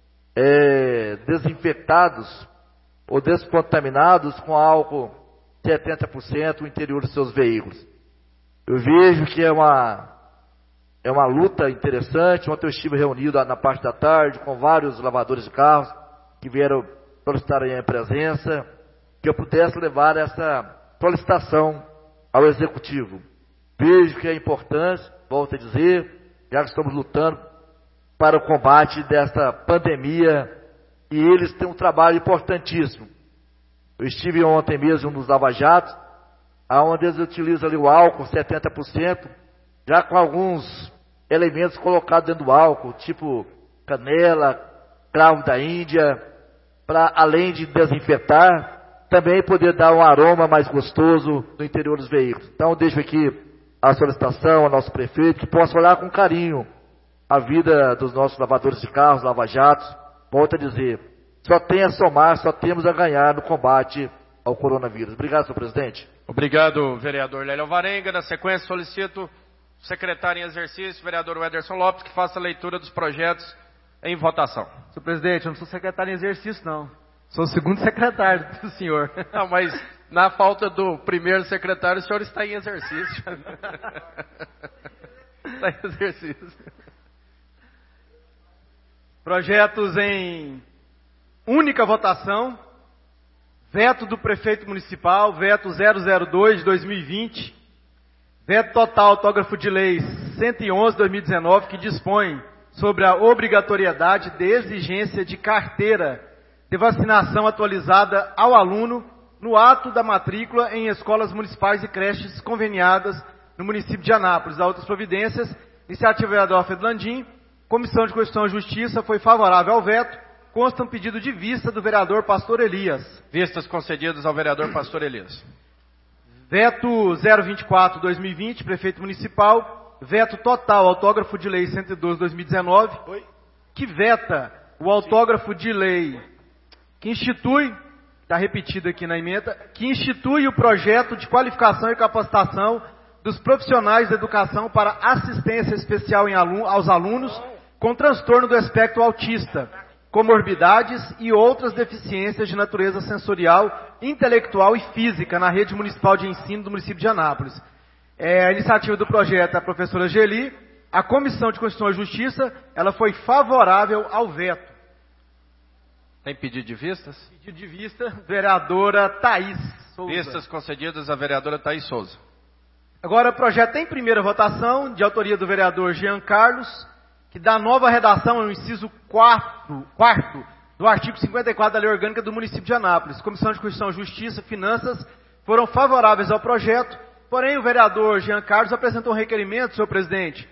desinfectados ou descontaminados com álcool 70% no interior dos seus veículos. Eu vejo que é uma luta interessante. Ontem eu estive reunido na parte da tarde com vários lavadores de carros que vieram solicitar a minha presença, que eu pudesse levar essa solicitação ao Executivo. Vejo que é importante, volto a dizer, já que estamos lutando para o combate desta pandemia, e eles têm um trabalho importantíssimo. Eu estive ontem mesmo nos lava-jatos, onde eles utilizam ali o álcool 70%, já com alguns elementos colocados dentro do álcool, tipo canela, cravo da Índia, para além de desinfetar, também poder dar um aroma mais gostoso no interior dos veículos. Então deixo aqui a solicitação ao nosso prefeito, que possa olhar com carinho a vida dos nossos lavadores de carros, lava-jatos. Volto a dizer, só tem a somar, só temos a ganhar no combate ao coronavírus. Obrigado, senhor presidente. Obrigado, vereador Lélio Alvarenga. Na sequência, solicito o secretário em exercício, vereador Wederson Lopes, que faça a leitura dos projetos em votação. Senhor presidente, eu não sou secretário em exercício, não. Sou o segundo secretário do senhor. Não, mas na falta do primeiro secretário, o senhor está em exercício. Está em exercício. Projetos em única votação. Veto do prefeito municipal, veto 002 de 2020. Veto total, autógrafo de lei 111 de 2019, que dispõe sobre a obrigatoriedade de exigência de carteira de vacinação atualizada ao aluno no ato da matrícula em escolas municipais e creches conveniadas no município de Anápolis. Há outras providências. Iniciativa do vereador Alfredo Landim. Comissão de Constituição e Justiça foi favorável ao veto. Consta um pedido de vista do vereador Pastor Elias. Vistas concedidas ao vereador Pastor Elias. Veto 024/2020, prefeito municipal. Veto total, autógrafo de lei 112/2019, que veta o autógrafo de lei que institui, está repetido aqui na emenda, que institui o projeto de qualificação e capacitação dos profissionais da educação para assistência especial aos alunos com transtorno do espectro autista, comorbidades e outras deficiências de natureza sensorial, intelectual e física na rede municipal de ensino do município de Anápolis. A iniciativa do projeto é a professora Geli. A Comissão de Constituição e Justiça, ela foi favorável ao veto. Tem pedido de vistas? Pedido de vista, vereadora Thaís Souza. Vistas concedidas à vereadora Thaís Souza. Agora, o projeto em primeira votação, de autoria do vereador Jean Carlos, que dá nova redação no inciso 4º do artigo 54 da Lei Orgânica do município de Anápolis. Comissão de Constituição, Justiça e Finanças foram favoráveis ao projeto, porém o vereador Jean Carlos apresentou um requerimento, senhor presidente,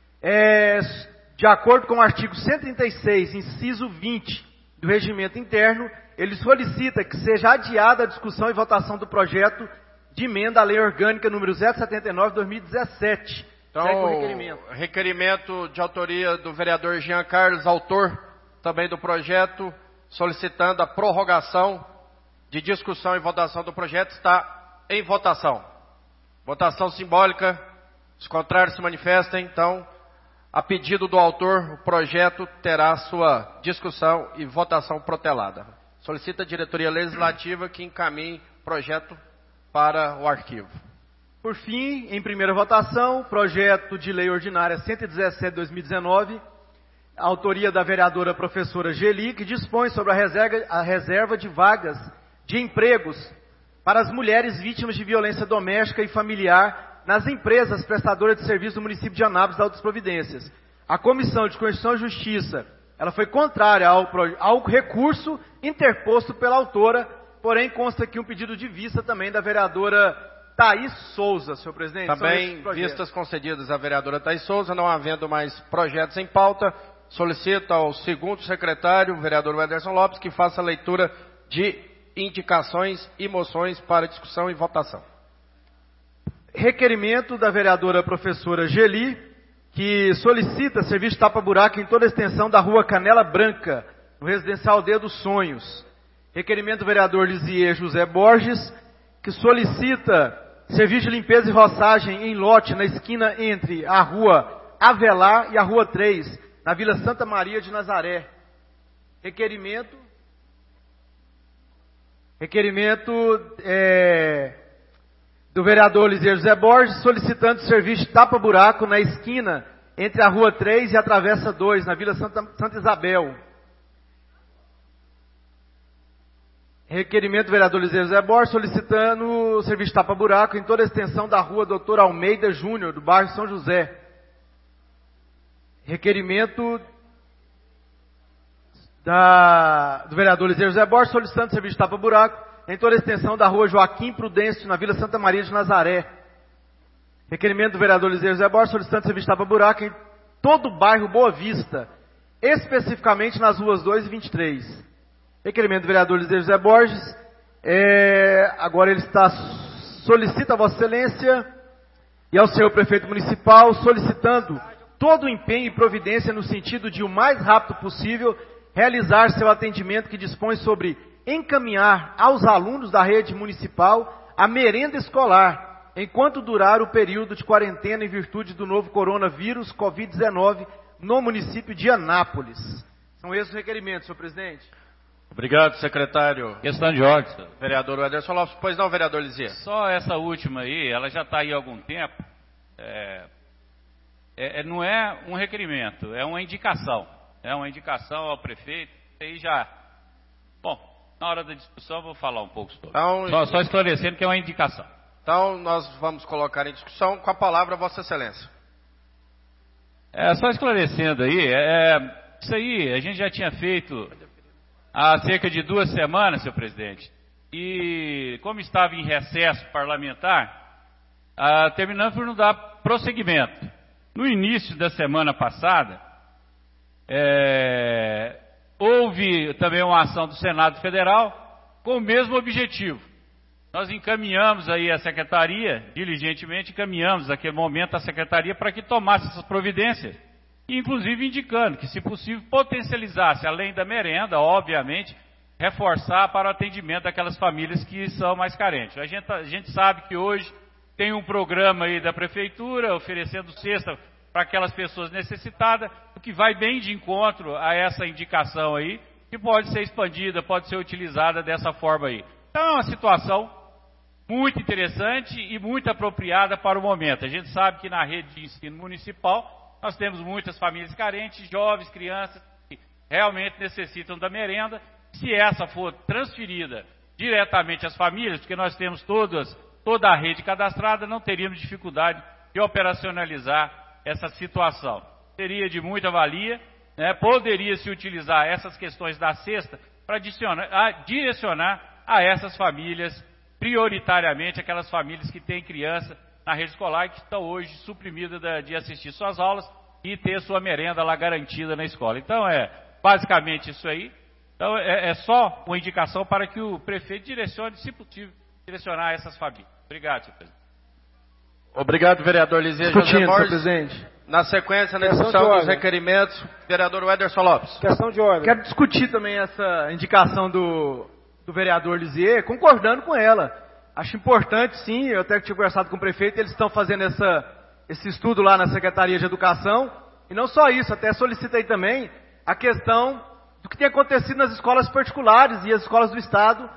de acordo com o artigo 136, inciso 20 do regimento interno, ele solicita que seja adiada a discussão e votação do projeto de emenda à Lei Orgânica número 079 de 2017. Então, requerimento de autoria do vereador Jean Carlos, autor também do projeto, solicitando a prorrogação de discussão e votação do projeto, está em votação. Votação simbólica, os contrários se manifestem, então, a pedido do autor, o projeto terá sua discussão e votação protelada. Solicita a diretoria legislativa que encaminhe o projeto para o arquivo. Por fim, em primeira votação, projeto de lei ordinária 117 de 2019, autoria da vereadora professora Geli, que dispõe sobre a reserva de vagas de empregos para as mulheres vítimas de violência doméstica e familiar nas empresas prestadoras de serviço do município de Anápolis e outras providências. A Comissão de Constituição e Justiça, ela foi contrária ao recurso interposto pela autora, porém consta aqui um pedido de vista também da vereadora Thaís Souza, senhor presidente. Também vistas concedidas à vereadora Thaís Souza, não havendo mais projetos em pauta, solicito ao segundo secretário, o vereador Wederson Lopes, que faça a leitura de indicações e moções para discussão e votação. Requerimento da vereadora professora Geli, que solicita serviço de tapa-buraco em toda a extensão da rua Canela Branca, no residencial Aldeia dos Sonhos. Requerimento do vereador Lisier José Borges, que solicita serviço de limpeza e roçagem em lote na esquina entre a rua Avelar e a rua 3, na Vila Santa Maria de Nazaré. Requerimento do vereador Lisier José Borges, solicitando serviço de tapa-buraco na esquina entre a rua 3 e a Travessa 2, na Vila Santa Isabel. Requerimento do vereador Lisier José Borges, solicitando o serviço de tapa-buraco em toda a extensão da rua Doutor Almeida Júnior, do bairro São José. Requerimento do vereador Lisier José Borges, solicitando serviço de tapa-buraco em toda a extensão da rua Joaquim Prudêncio, na Vila Santa Maria de Nazaré. Requerimento do vereador Lisier José Borges, solicitando serviço de tapa-buraco em todo o bairro Boa Vista, especificamente nas ruas 2 e 23. Requerimento do vereador Lisier José Borges, agora ele solicita a Vossa Excelência e ao senhor prefeito municipal, solicitando todo o empenho e providência no sentido de, o mais rápido possível, realizar seu atendimento que dispõe sobre encaminhar aos alunos da rede municipal a merenda escolar, enquanto durar o período de quarentena em virtude do novo coronavírus Covid-19 no município de Anápolis. São esses os requerimentos, senhor presidente. Obrigado, secretário. Questão de ordem, senhor. Vereador Wederson Lopes. Pois não, vereador Lisier. Só essa última aí, ela já está aí há algum tempo. Não é um requerimento, é uma indicação. É uma indicação ao prefeito. Aí já. Bom, na hora da discussão eu vou falar um pouco sobre. Então, Só esclarecendo que é uma indicação. Então, nós vamos colocar em discussão. Com a palavra, Vossa Excelência. Só esclarecendo aí, isso aí a gente já tinha feito há cerca de 2 semanas, senhor presidente. E como estava em recesso parlamentar, terminamos por não dar prosseguimento. No início da semana passada, houve também uma ação do Senado Federal com o mesmo objetivo. Nós encaminhamos aí a secretaria, diligentemente encaminhamos naquele momento a secretaria para que tomasse essas providências, inclusive indicando que, se possível, potencializasse, além da merenda, obviamente, reforçar para o atendimento daquelas famílias que são mais carentes. A gente sabe que hoje tem um programa aí da prefeitura oferecendo cesta para aquelas pessoas necessitadas, o que vai bem de encontro a essa indicação aí, que pode ser expandida, pode ser utilizada dessa forma aí. Então é uma situação muito interessante e muito apropriada para o momento. A gente sabe que na rede de ensino municipal nós temos muitas famílias carentes, jovens, crianças que realmente necessitam da merenda. Se essa for transferida diretamente às famílias, porque nós temos toda a rede cadastrada, não teríamos dificuldade de operacionalizar essa situação. Seria de muita valia, né? Poderia-se utilizar essas questões da cesta para direcionar a essas famílias, prioritariamente aquelas famílias que têm criança na rede escolar e que estão hoje suprimidas de assistir suas aulas e ter sua merenda lá garantida na escola. Então é basicamente isso aí. Então é só uma indicação para que o prefeito direcione, se possível, direcionar essas famílias. Obrigado, senhor presidente. Obrigado, vereador Lisier José Morges. Presidente. Na sequência, na discussão dos requerimentos, vereador Wederson Lopes. Questão de ordem. Quero discutir também essa indicação do vereador Lisier, concordando com ela. Acho importante, sim, eu até tinha conversado com o prefeito, eles estão fazendo esse estudo lá na Secretaria de Educação, e não só isso, até solicitei também a questão do que tem acontecido nas escolas particulares e as escolas do Estado,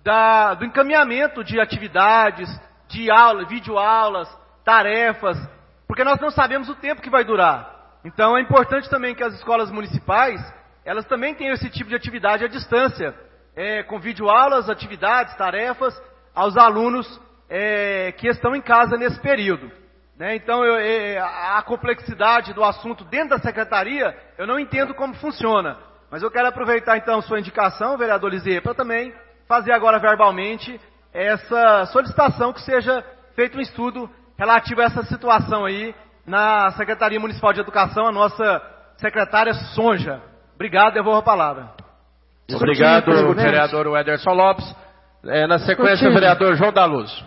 do encaminhamento de atividades, de aula, videoaulas, tarefas, porque nós não sabemos o tempo que vai durar. Então é importante também que as escolas municipais, elas também tenham esse tipo de atividade à distância, com videoaulas, atividades, tarefas, aos alunos que estão em casa nesse período. Né? Então a complexidade do assunto dentro da secretaria, eu não entendo como funciona. Mas eu quero aproveitar então sua indicação, vereador Lisier, para também fazer agora verbalmente essa solicitação que seja feito um estudo relativo a essa situação aí na Secretaria Municipal de Educação, a nossa secretária Sonja. Obrigado, devolvo a palavra. Obrigado, vereador Wederson Lopes. Na sequência, o vereador João da Luz.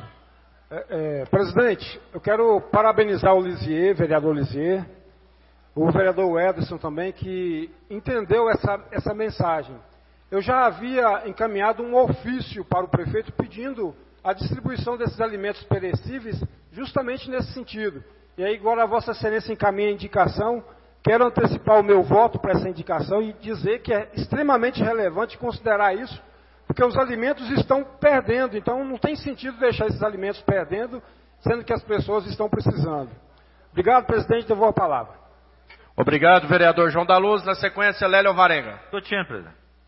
Presidente, eu quero parabenizar o Lisier, vereador Lisier, o vereador Wederson também, que entendeu essa mensagem. Eu já havia encaminhado um ofício para o prefeito pedindo a distribuição desses alimentos perecíveis justamente nesse sentido. E aí agora a Vossa Excelência encaminha a indicação. Quero antecipar o meu voto para essa indicação e dizer que é extremamente relevante considerar isso, porque os alimentos estão perdendo, então não tem sentido deixar esses alimentos perdendo, sendo que as pessoas estão precisando. Obrigado, presidente, devolvo a palavra. Obrigado, vereador João da Luz. Na sequência, Lélio Alvarenga. Presidente.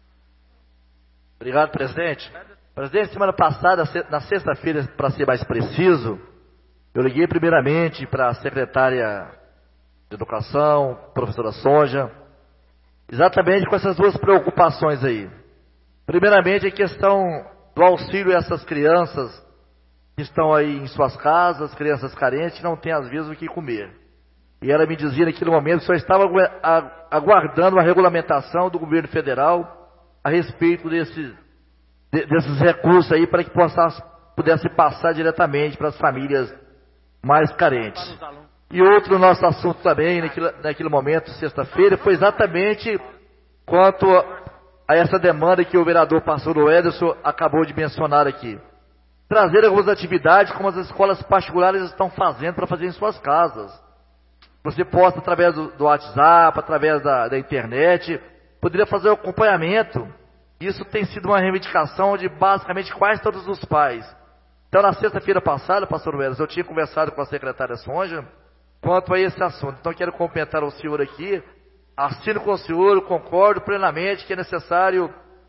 Obrigado, presidente. Presidente, semana passada, na sexta-feira, para ser mais preciso, eu liguei primeiramente para a secretária de Educação, professora Sonja, exatamente com essas duas preocupações aí. Primeiramente, a questão do auxílio a essas crianças que estão aí em suas casas, crianças carentes, que não têm às vezes o que comer. E ela me dizia naquele momento que só estava aguardando a regulamentação do governo federal a respeito desses recursos aí para que pudesse passar diretamente para as famílias mais carentes. E outro nosso assunto também, naquele momento, sexta-feira, foi exatamente quanto a essa demanda que o vereador pastor Ederson acabou de mencionar aqui. Trazer algumas atividades como as escolas particulares estão fazendo para fazer em suas casas. Você posta através do WhatsApp, através da internet, poderia fazer o acompanhamento. Isso tem sido uma reivindicação de basicamente quase todos os pais. Então, na sexta-feira passada, pastor Ederson, eu tinha conversado com a secretária Sonja quanto a esse assunto. Então, quero cumprimentar o senhor aqui, assino com o senhor, concordo plenamente que é necessário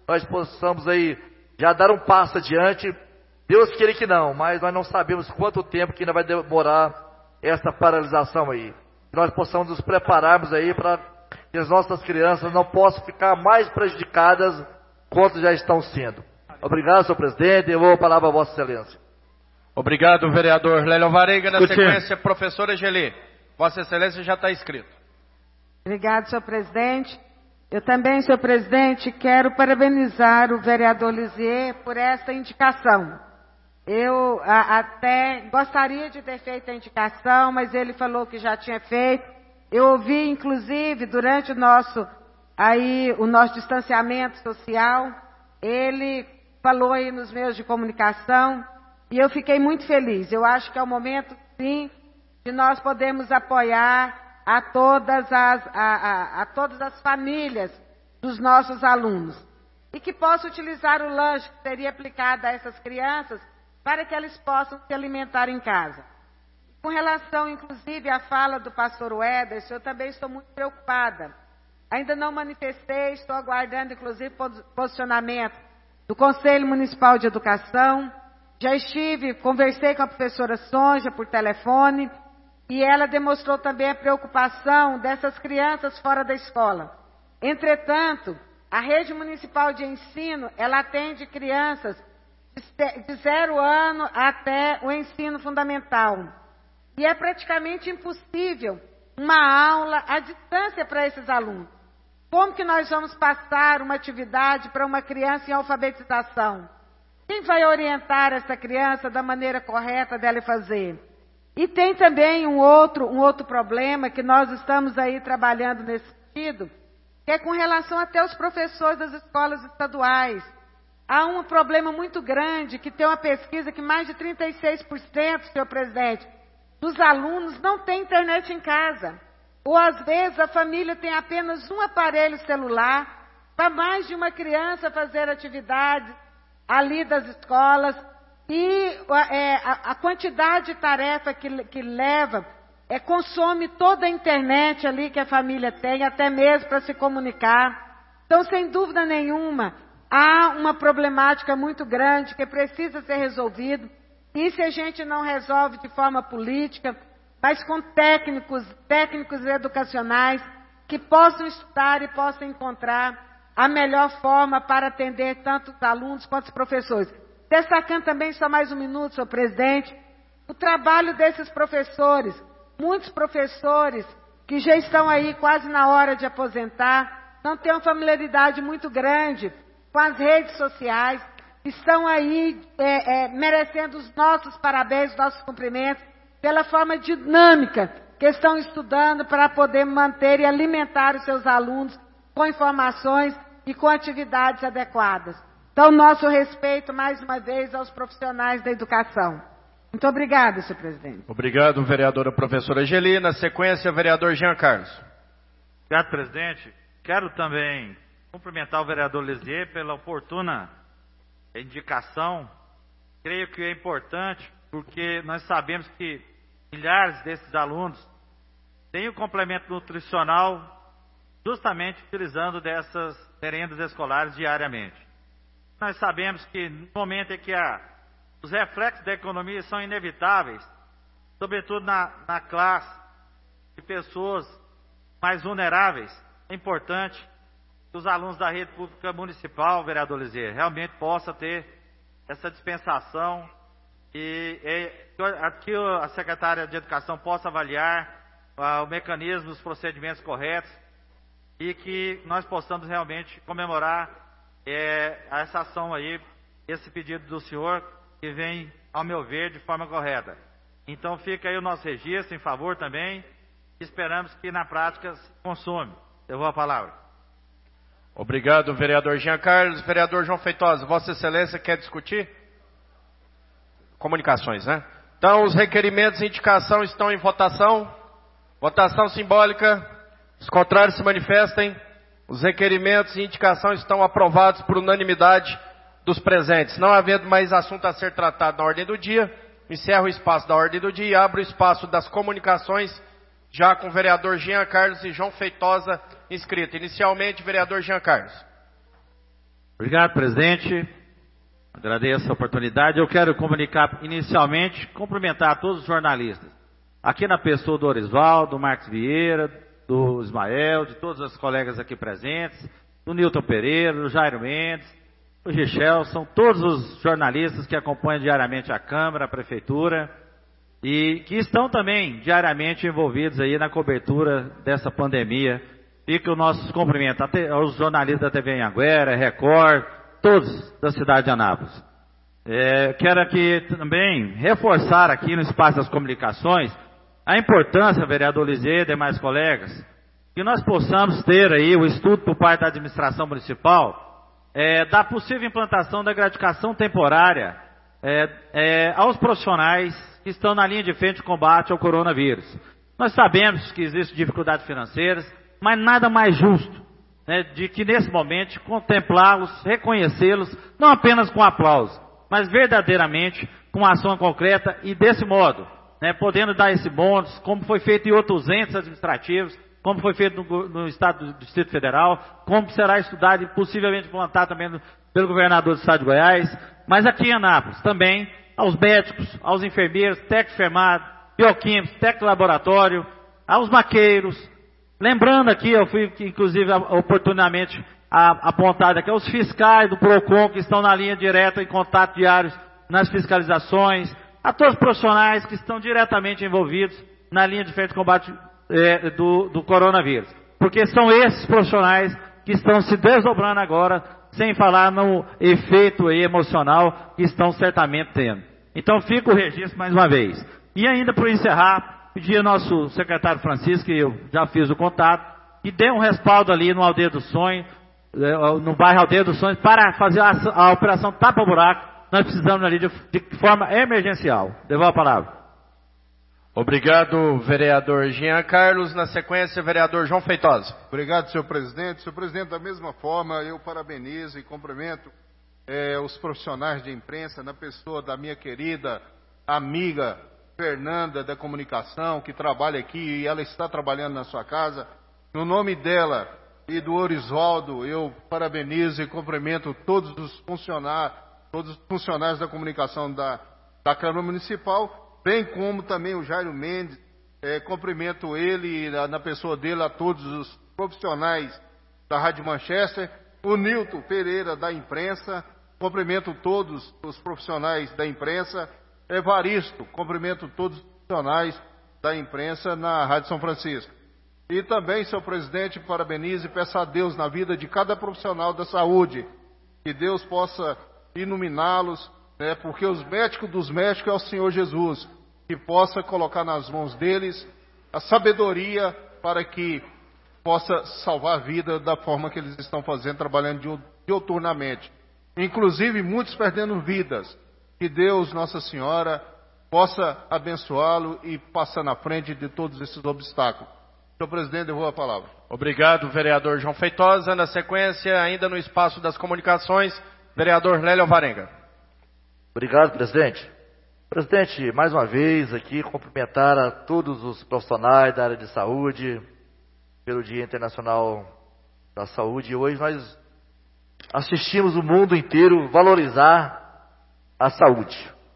nós possamos aí já dar um passo adiante. Deus queira que não, mas nós não sabemos quanto tempo que ainda vai demorar essa paralisação aí. Nós possamos nos prepararmos aí para que as nossas crianças não possam ficar mais prejudicadas quanto já estão sendo. Obrigado, senhor presidente. Eu vou a palavra a Vossa Excelência. Obrigado, vereador Lélio Varega. Na sequência, professora Geli. Vossa Excelência já está inscrito. Obrigado, senhor presidente. Eu também, senhor presidente, quero parabenizar o vereador Lisier por essa indicação. Eu até gostaria de ter feito a indicação, mas ele falou que já tinha feito. Eu ouvi, inclusive, durante o nosso distanciamento social, ele falou aí nos meios de comunicação, e eu fiquei muito feliz. Eu acho que é o momento, sim, de nós podermos apoiar a todas as famílias dos nossos alunos. E que possa utilizar o lanche que seria aplicado a essas crianças para que eles possam se alimentar em casa. Com relação, inclusive, à fala do pastor Wederson, eu também estou muito preocupada. Ainda não manifestei, estou aguardando, inclusive, posicionamento do Conselho Municipal de Educação. Já conversei com a professora Sonja por telefone, e ela demonstrou também a preocupação dessas crianças fora da escola. Entretanto, a rede municipal de ensino, ela atende crianças de 0 ano até o ensino fundamental. E é praticamente impossível uma aula à distância para esses alunos. Como que nós vamos passar uma atividade para uma criança em alfabetização? Quem vai orientar essa criança da maneira correta dela fazer? E tem também um outro problema que nós estamos aí trabalhando nesse sentido, que é com relação até aos professores das escolas estaduais. Há um problema muito grande, que tem uma pesquisa que mais de 36%, senhor presidente, dos alunos não tem internet em casa. Ou às vezes a família tem apenas um aparelho celular para mais de uma criança fazer atividades ali das escolas. E a quantidade de tarefa que leva, consome toda a internet ali que a família tem, até mesmo para se comunicar. Então, sem dúvida nenhuma, há uma problemática muito grande que precisa ser resolvida. E se a gente não resolve de forma política, mas com técnicos educacionais que possam estudar e possam encontrar a melhor forma para atender tanto os alunos quanto os professores. Destacando também, só mais um minuto, senhor presidente, o trabalho desses professores. Muitos professores que já estão aí quase na hora de aposentar, não têm uma familiaridade muito grande com as redes sociais, estão aí merecendo os nossos parabéns, os nossos cumprimentos, pela forma dinâmica que estão estudando para poder manter e alimentar os seus alunos com informações e com atividades adequadas. Então, nosso respeito, mais uma vez, aos profissionais da educação. Muito obrigada, senhor presidente. Obrigado, vereadora professora Geli. Na sequência, vereador Jean Carlos. Obrigado, presidente. Quero também cumprimentar o vereador Lisier pela oportuna indicação. Creio que é importante, porque nós sabemos que milhares desses alunos têm o complemento nutricional justamente utilizando dessas merendas escolares diariamente. Nós sabemos que no momento em que os reflexos da economia são inevitáveis, sobretudo na classe de pessoas mais vulneráveis, é importante que os alunos da rede pública municipal, vereador Lisier, realmente possam ter essa dispensação e que a secretária de Educação possa avaliar o mecanismo, os procedimentos corretos e que nós possamos realmente comemorar essa ação aí, esse pedido do senhor, que vem, ao meu ver, de forma correta. Então fica aí o nosso registro em favor também, esperamos que na prática se consome. Eu vou a palavra. Obrigado, vereador Jean Carlos. Vereador João Feitosa, Vossa Excelência quer discutir? Comunicações, né? Então, os requerimentos e indicação estão em votação. Votação simbólica. Os contrários se manifestem. Os requerimentos e indicação estão aprovados por unanimidade dos presentes. Não havendo mais assunto a ser tratado na ordem do dia, encerro o espaço da ordem do dia e abro o espaço das comunicações, já com o vereador Jean Carlos e João Feitosa inscrito. Inicialmente, vereador Jean Carlos. Obrigado, presidente. Agradeço a oportunidade. Eu quero comunicar inicialmente, cumprimentar todos os jornalistas. Aqui na pessoa do Orisvaldo, do Marcos Vieira, do Ismael, de todos os colegas aqui presentes, do Nilton Pereira, do Jairo Mendes, do Gichel, são todos os jornalistas que acompanham diariamente a Câmara, a Prefeitura, e que estão também diariamente envolvidos aí na cobertura dessa pandemia. Fica o nosso cumprimento aos jornalistas da TV Anhanguera, Record, todos da cidade de Anápolis. Quero aqui também reforçar aqui no espaço das comunicações a importância, vereador Lisê e demais colegas, que nós possamos ter aí o estudo por parte da administração municipal da possível implantação da gratificação temporária aos profissionais que estão na linha de frente de combate ao coronavírus. Nós sabemos que existem dificuldades financeiras, mas nada mais justo, né, de que nesse momento contemplá-los, reconhecê-los, não apenas com aplauso, mas verdadeiramente com ação concreta e desse modo, né, podendo dar esse bônus, como foi feito em outros entes administrativos, como foi feito no Estado do Distrito Federal, como será estudado e possivelmente implantado também pelo governador do Estado de Goiás, mas aqui em Anápolis também, aos médicos, aos enfermeiros, técnico de enfermagem, bioquímicos, técnico de laboratório, aos maqueiros. Lembrando aqui, eu fui inclusive oportunamente apontado aqui, aos fiscais do PROCON que estão na linha direta em contato diários nas fiscalizações, a todos os profissionais que estão diretamente envolvidos na linha de frente de combate do coronavírus. Porque são esses profissionais que estão se desdobrando agora, sem falar no efeito emocional que estão certamente tendo. Então fica o registro mais uma vez. E ainda para encerrar, pedir ao nosso secretário Francisco, que eu já fiz o contato, que dê um respaldo ali no Aldeia do Sonho, no bairro Aldeia dos Sonhos, para fazer a operação tapa-buraco. Nós precisamos ali de forma emergencial. Devolvo a palavra. Obrigado, vereador Jean Carlos. Na sequência, vereador João Feitosa. Obrigado, senhor presidente. Senhor presidente, da mesma forma, eu parabenizo e cumprimento os profissionais de imprensa, na pessoa da minha querida amiga Fernanda da Comunicação, que trabalha aqui e ela está trabalhando na sua casa. No nome dela e do Orisvaldo, eu parabenizo e cumprimento todos os funcionários da comunicação da Câmara Municipal, bem como também o Jairo Mendes. Cumprimento ele, na pessoa dele, a todos os profissionais da Rádio Manchester, o Nilton Pereira da imprensa, cumprimento todos os profissionais da imprensa, Evaristo, cumprimento todos os profissionais da imprensa na Rádio São Francisco. E também, senhor presidente, parabenizo e peço a Deus na vida de cada profissional da saúde, que Deus possa iluminá-los, né, porque os médicos dos médicos é o Senhor Jesus, que possa colocar nas mãos deles a sabedoria para que possa salvar a vida da forma que eles estão fazendo, trabalhando diuturnamente. Inclusive, muitos perdendo vidas. Que Deus, Nossa Senhora, possa abençoá-lo e passar na frente de todos esses obstáculos. Senhor presidente, eu vou a palavra. Obrigado, vereador João Feitosa. Na sequência, ainda no espaço das comunicações, vereador Lélio Alvarenga. Obrigado, presidente. Presidente, mais uma vez aqui, cumprimentar a todos os profissionais da área de saúde, pelo Dia Internacional da Saúde. Hoje nós assistimos o mundo inteiro valorizar a saúde.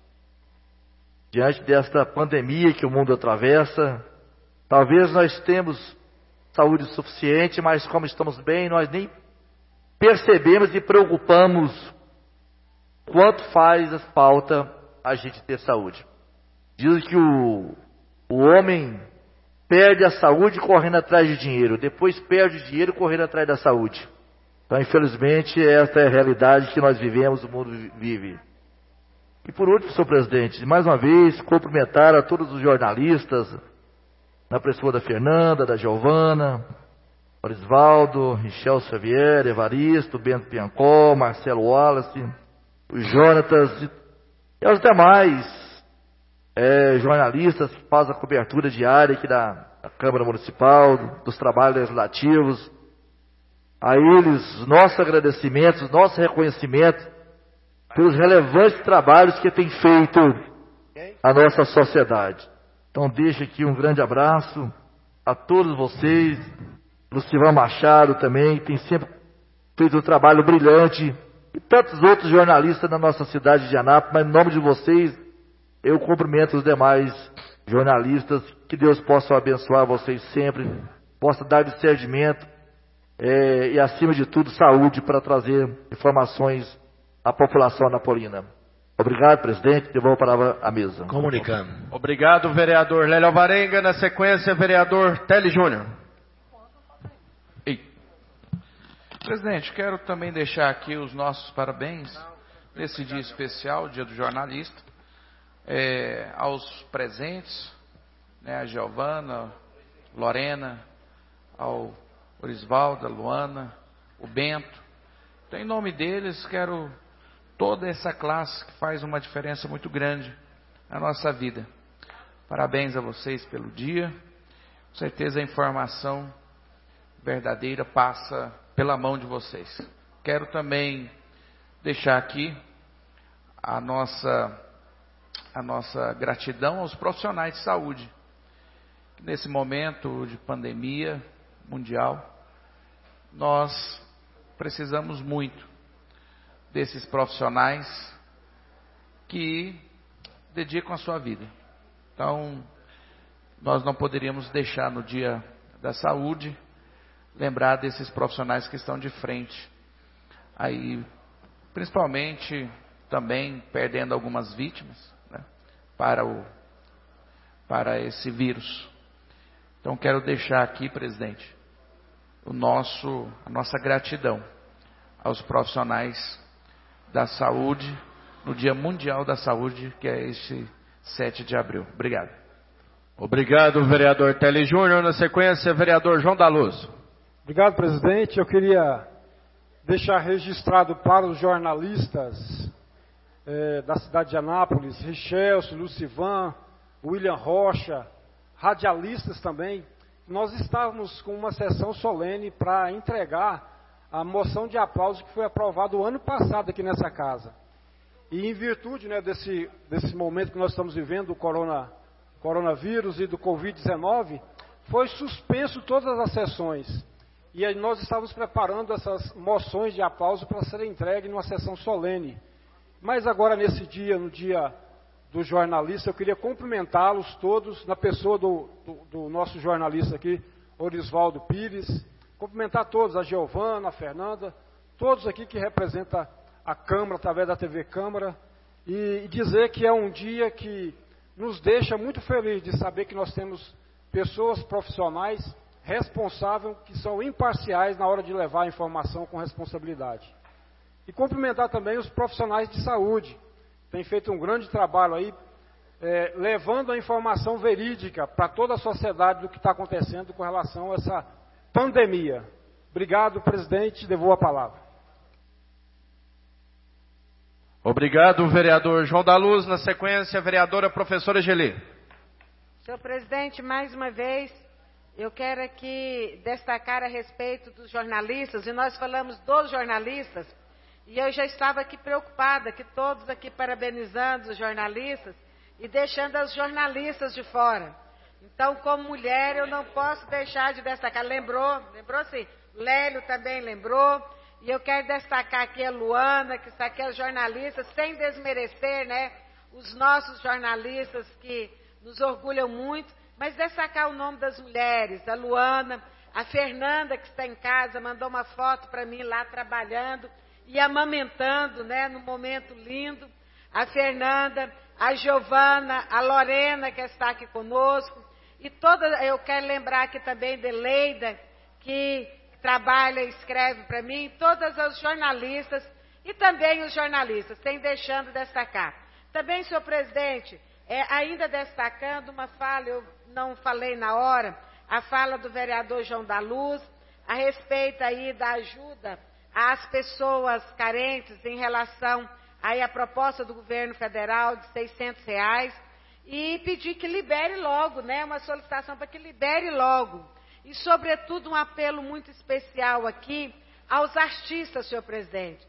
Diante desta pandemia que o mundo atravessa, talvez nós temos saúde suficiente, mas como estamos bem, nós nem percebemos e preocupamos quanto faz falta a gente ter saúde. Diz que o homem perde a saúde correndo atrás de dinheiro, depois perde o dinheiro correndo atrás da saúde. Então, infelizmente, esta é a realidade que nós vivemos, o mundo vive. E por último, senhor presidente, mais uma vez, cumprimentar a todos os jornalistas, na pessoa da Fernanda, da Giovana, Orisvaldo, Michel Xavier, Evaristo, Bento Piancó, Marcelo Wallace, o Jonatas e aos demais jornalistas que fazem a cobertura diária aqui da Câmara Municipal, dos trabalhos legislativos. A eles, nosso agradecimento, nosso reconhecimento pelos relevantes trabalhos que tem feito a nossa sociedade. Então deixo aqui um grande abraço a todos vocês, Lucivan Machado também, que tem sempre feito um trabalho brilhante e tantos outros jornalistas na nossa cidade de Anápolis, mas em nome de vocês, eu cumprimento os demais jornalistas, que Deus possa abençoar vocês sempre, possa dar discernimento e, acima de tudo, saúde para trazer informações à população anapolina. Obrigado, presidente. Devolvo a palavra à mesa. Comunicando. Obrigado, vereador Lélio Alvarenga. Na sequência, vereador Télio Júnior. Presidente, quero também deixar aqui os nossos parabéns nesse dia especial, Dia do Jornalista, aos presentes, né, a Giovana, Lorena, ao Orisvaldo, a Luana, o Bento. Então, em nome deles, quero toda essa classe que faz uma diferença muito grande na nossa vida. Parabéns a vocês pelo dia. Com certeza a informação verdadeira passa pela mão de vocês. Quero também deixar aqui a nossa gratidão aos profissionais de saúde. Nesse momento de pandemia mundial, nós precisamos muito desses profissionais que dedicam a sua vida. Então, nós não poderíamos deixar no Dia da Saúde lembrar desses profissionais que estão de frente. Aí, principalmente, também perdendo algumas vítimas, né, para esse vírus. Então, quero deixar aqui, presidente, a nossa gratidão aos profissionais da saúde, no Dia Mundial da Saúde, que é este 7 de abril. Obrigado. Obrigado, vereador Télio Júnior. Na sequência, vereador João da Luz. Obrigado, presidente. Eu queria deixar registrado para os jornalistas da cidade de Anápolis, Richelson, Lucivan, William Rocha, radialistas também, nós estávamos com uma sessão solene para entregar a moção de aplauso que foi aprovada o ano passado aqui nessa casa. E em virtude, né, desse momento que nós estamos vivendo, do coronavírus e do Covid-19, foi suspenso todas as sessões. E aí nós estávamos preparando essas moções de aplauso para serem entregues numa sessão solene. Mas agora, nesse dia, no dia do jornalista, eu queria cumprimentá-los todos, na pessoa do nosso jornalista aqui, Orisvaldo Pires, cumprimentar todos, a Giovana, a Fernanda, todos aqui que representam a Câmara, através da TV Câmara, e dizer que é um dia que nos deixa muito felizes de saber que nós temos pessoas profissionais responsáveis, que são imparciais na hora de levar a informação com responsabilidade. E cumprimentar também os profissionais de saúde, tem feito um grande trabalho aí, levando a informação verídica para toda a sociedade do que está acontecendo com relação a essa pandemia. Obrigado, presidente, devolvo a palavra. Obrigado, vereador João da Luz. Na sequência, a vereadora professora Geli. Senhor presidente, mais uma vez, eu quero aqui destacar a respeito dos jornalistas, e nós falamos dos jornalistas, e eu já estava aqui preocupada, que todos aqui parabenizando os jornalistas e deixando os jornalistas de fora. Então, como mulher, eu não posso deixar de destacar. Lembrou sim, Lélio também lembrou, e eu quero destacar aqui a Luana, que está aqui, os jornalistas, sem desmerecer, né, os nossos jornalistas que nos orgulham muito, mas destacar o nome das mulheres, a Luana, a Fernanda, que está em casa, mandou uma foto para mim lá trabalhando e amamentando, né, num momento lindo, a Fernanda, a Giovana, a Lorena, que está aqui conosco, e eu quero lembrar aqui também de Leida, que trabalha e escreve para mim, todas as jornalistas, e também os jornalistas, sem deixando destacar. Também, senhor presidente, ainda destacando uma fala, eu não falei na hora, a fala do vereador João da Luz, a respeito aí da ajuda às pessoas carentes em relação aí à proposta do governo federal de R$600, e pedir que libere logo, né, uma solicitação para que libere logo. E, sobretudo, um apelo muito especial aqui aos artistas, senhor presidente.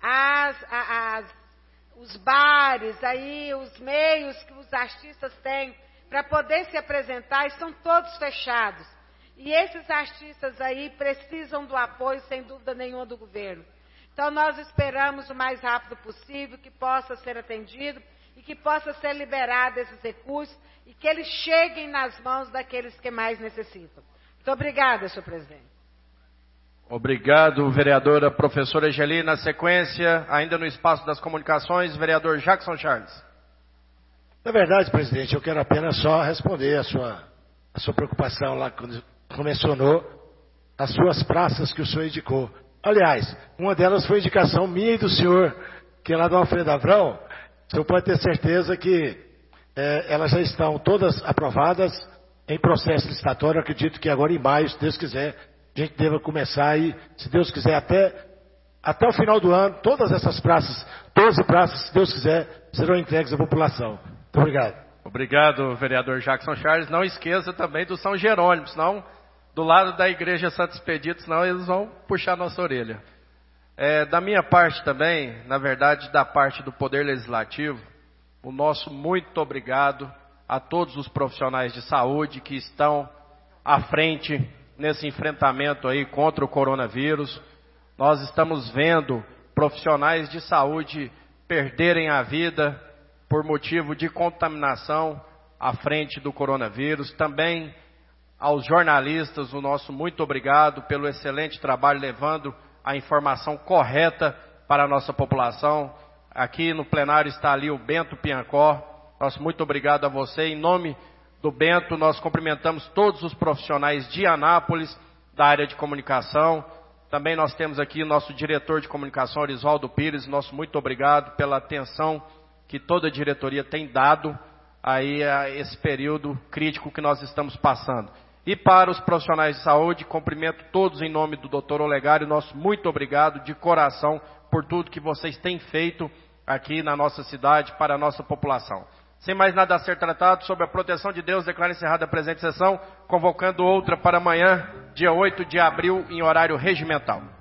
Os bares, aí, os meios que os artistas têm para poder se apresentar, estão todos fechados. E esses artistas aí precisam do apoio, sem dúvida nenhuma, do governo. Então, nós esperamos o mais rápido possível que possa ser atendido e que possa ser liberado esses recursos e que eles cheguem nas mãos daqueles que mais necessitam. Muito obrigada, senhor presidente. Obrigado, vereadora professora Geli. Na sequência, ainda no espaço das comunicações, vereador Jackson Charles. Na verdade, presidente, eu quero apenas só responder a sua preocupação lá quando mencionou as suas praças que o senhor indicou. Aliás, uma delas foi indicação minha e do senhor, que é lá do Alfredo Avrão. O senhor pode ter certeza que elas já estão todas aprovadas em processo licitatório. Acredito que agora em maio, se Deus quiser, a gente deva começar e, se Deus quiser, até o final do ano, todas essas praças, 12 praças, se Deus quiser, serão entregues à população. Muito obrigado. Obrigado, vereador Jackson Charles. Não esqueça também do São Jerônimo, senão, do lado da Igreja Santo Expedito, senão eles vão puxar nossa orelha. Da minha parte também, na verdade, da parte do Poder Legislativo, o nosso muito obrigado a todos os profissionais de saúde que estão à frente nesse enfrentamento aí contra o coronavírus. Nós estamos vendo profissionais de saúde perderem a vida por motivo de contaminação à frente do coronavírus. Também aos jornalistas, o nosso muito obrigado pelo excelente trabalho levando a informação correta para a nossa população. Aqui no plenário está ali o Bento Piancó. Nosso muito obrigado a você. Em nome do Bento, nós cumprimentamos todos os profissionais de Anápolis, da área de comunicação. Também nós temos aqui o nosso diretor de comunicação, Orisvaldo Pires. Nosso muito obrigado pela atenção que toda a diretoria tem dado aí a esse período crítico que nós estamos passando. E para os profissionais de saúde, cumprimento todos em nome do Dr. Olegário. Nosso muito obrigado de coração por tudo que vocês têm feito aqui na nossa cidade para a nossa população. Sem mais nada a ser tratado, sob a proteção de Deus, declaro encerrada a presente sessão, convocando outra para amanhã, dia 8 de abril, em horário regimental.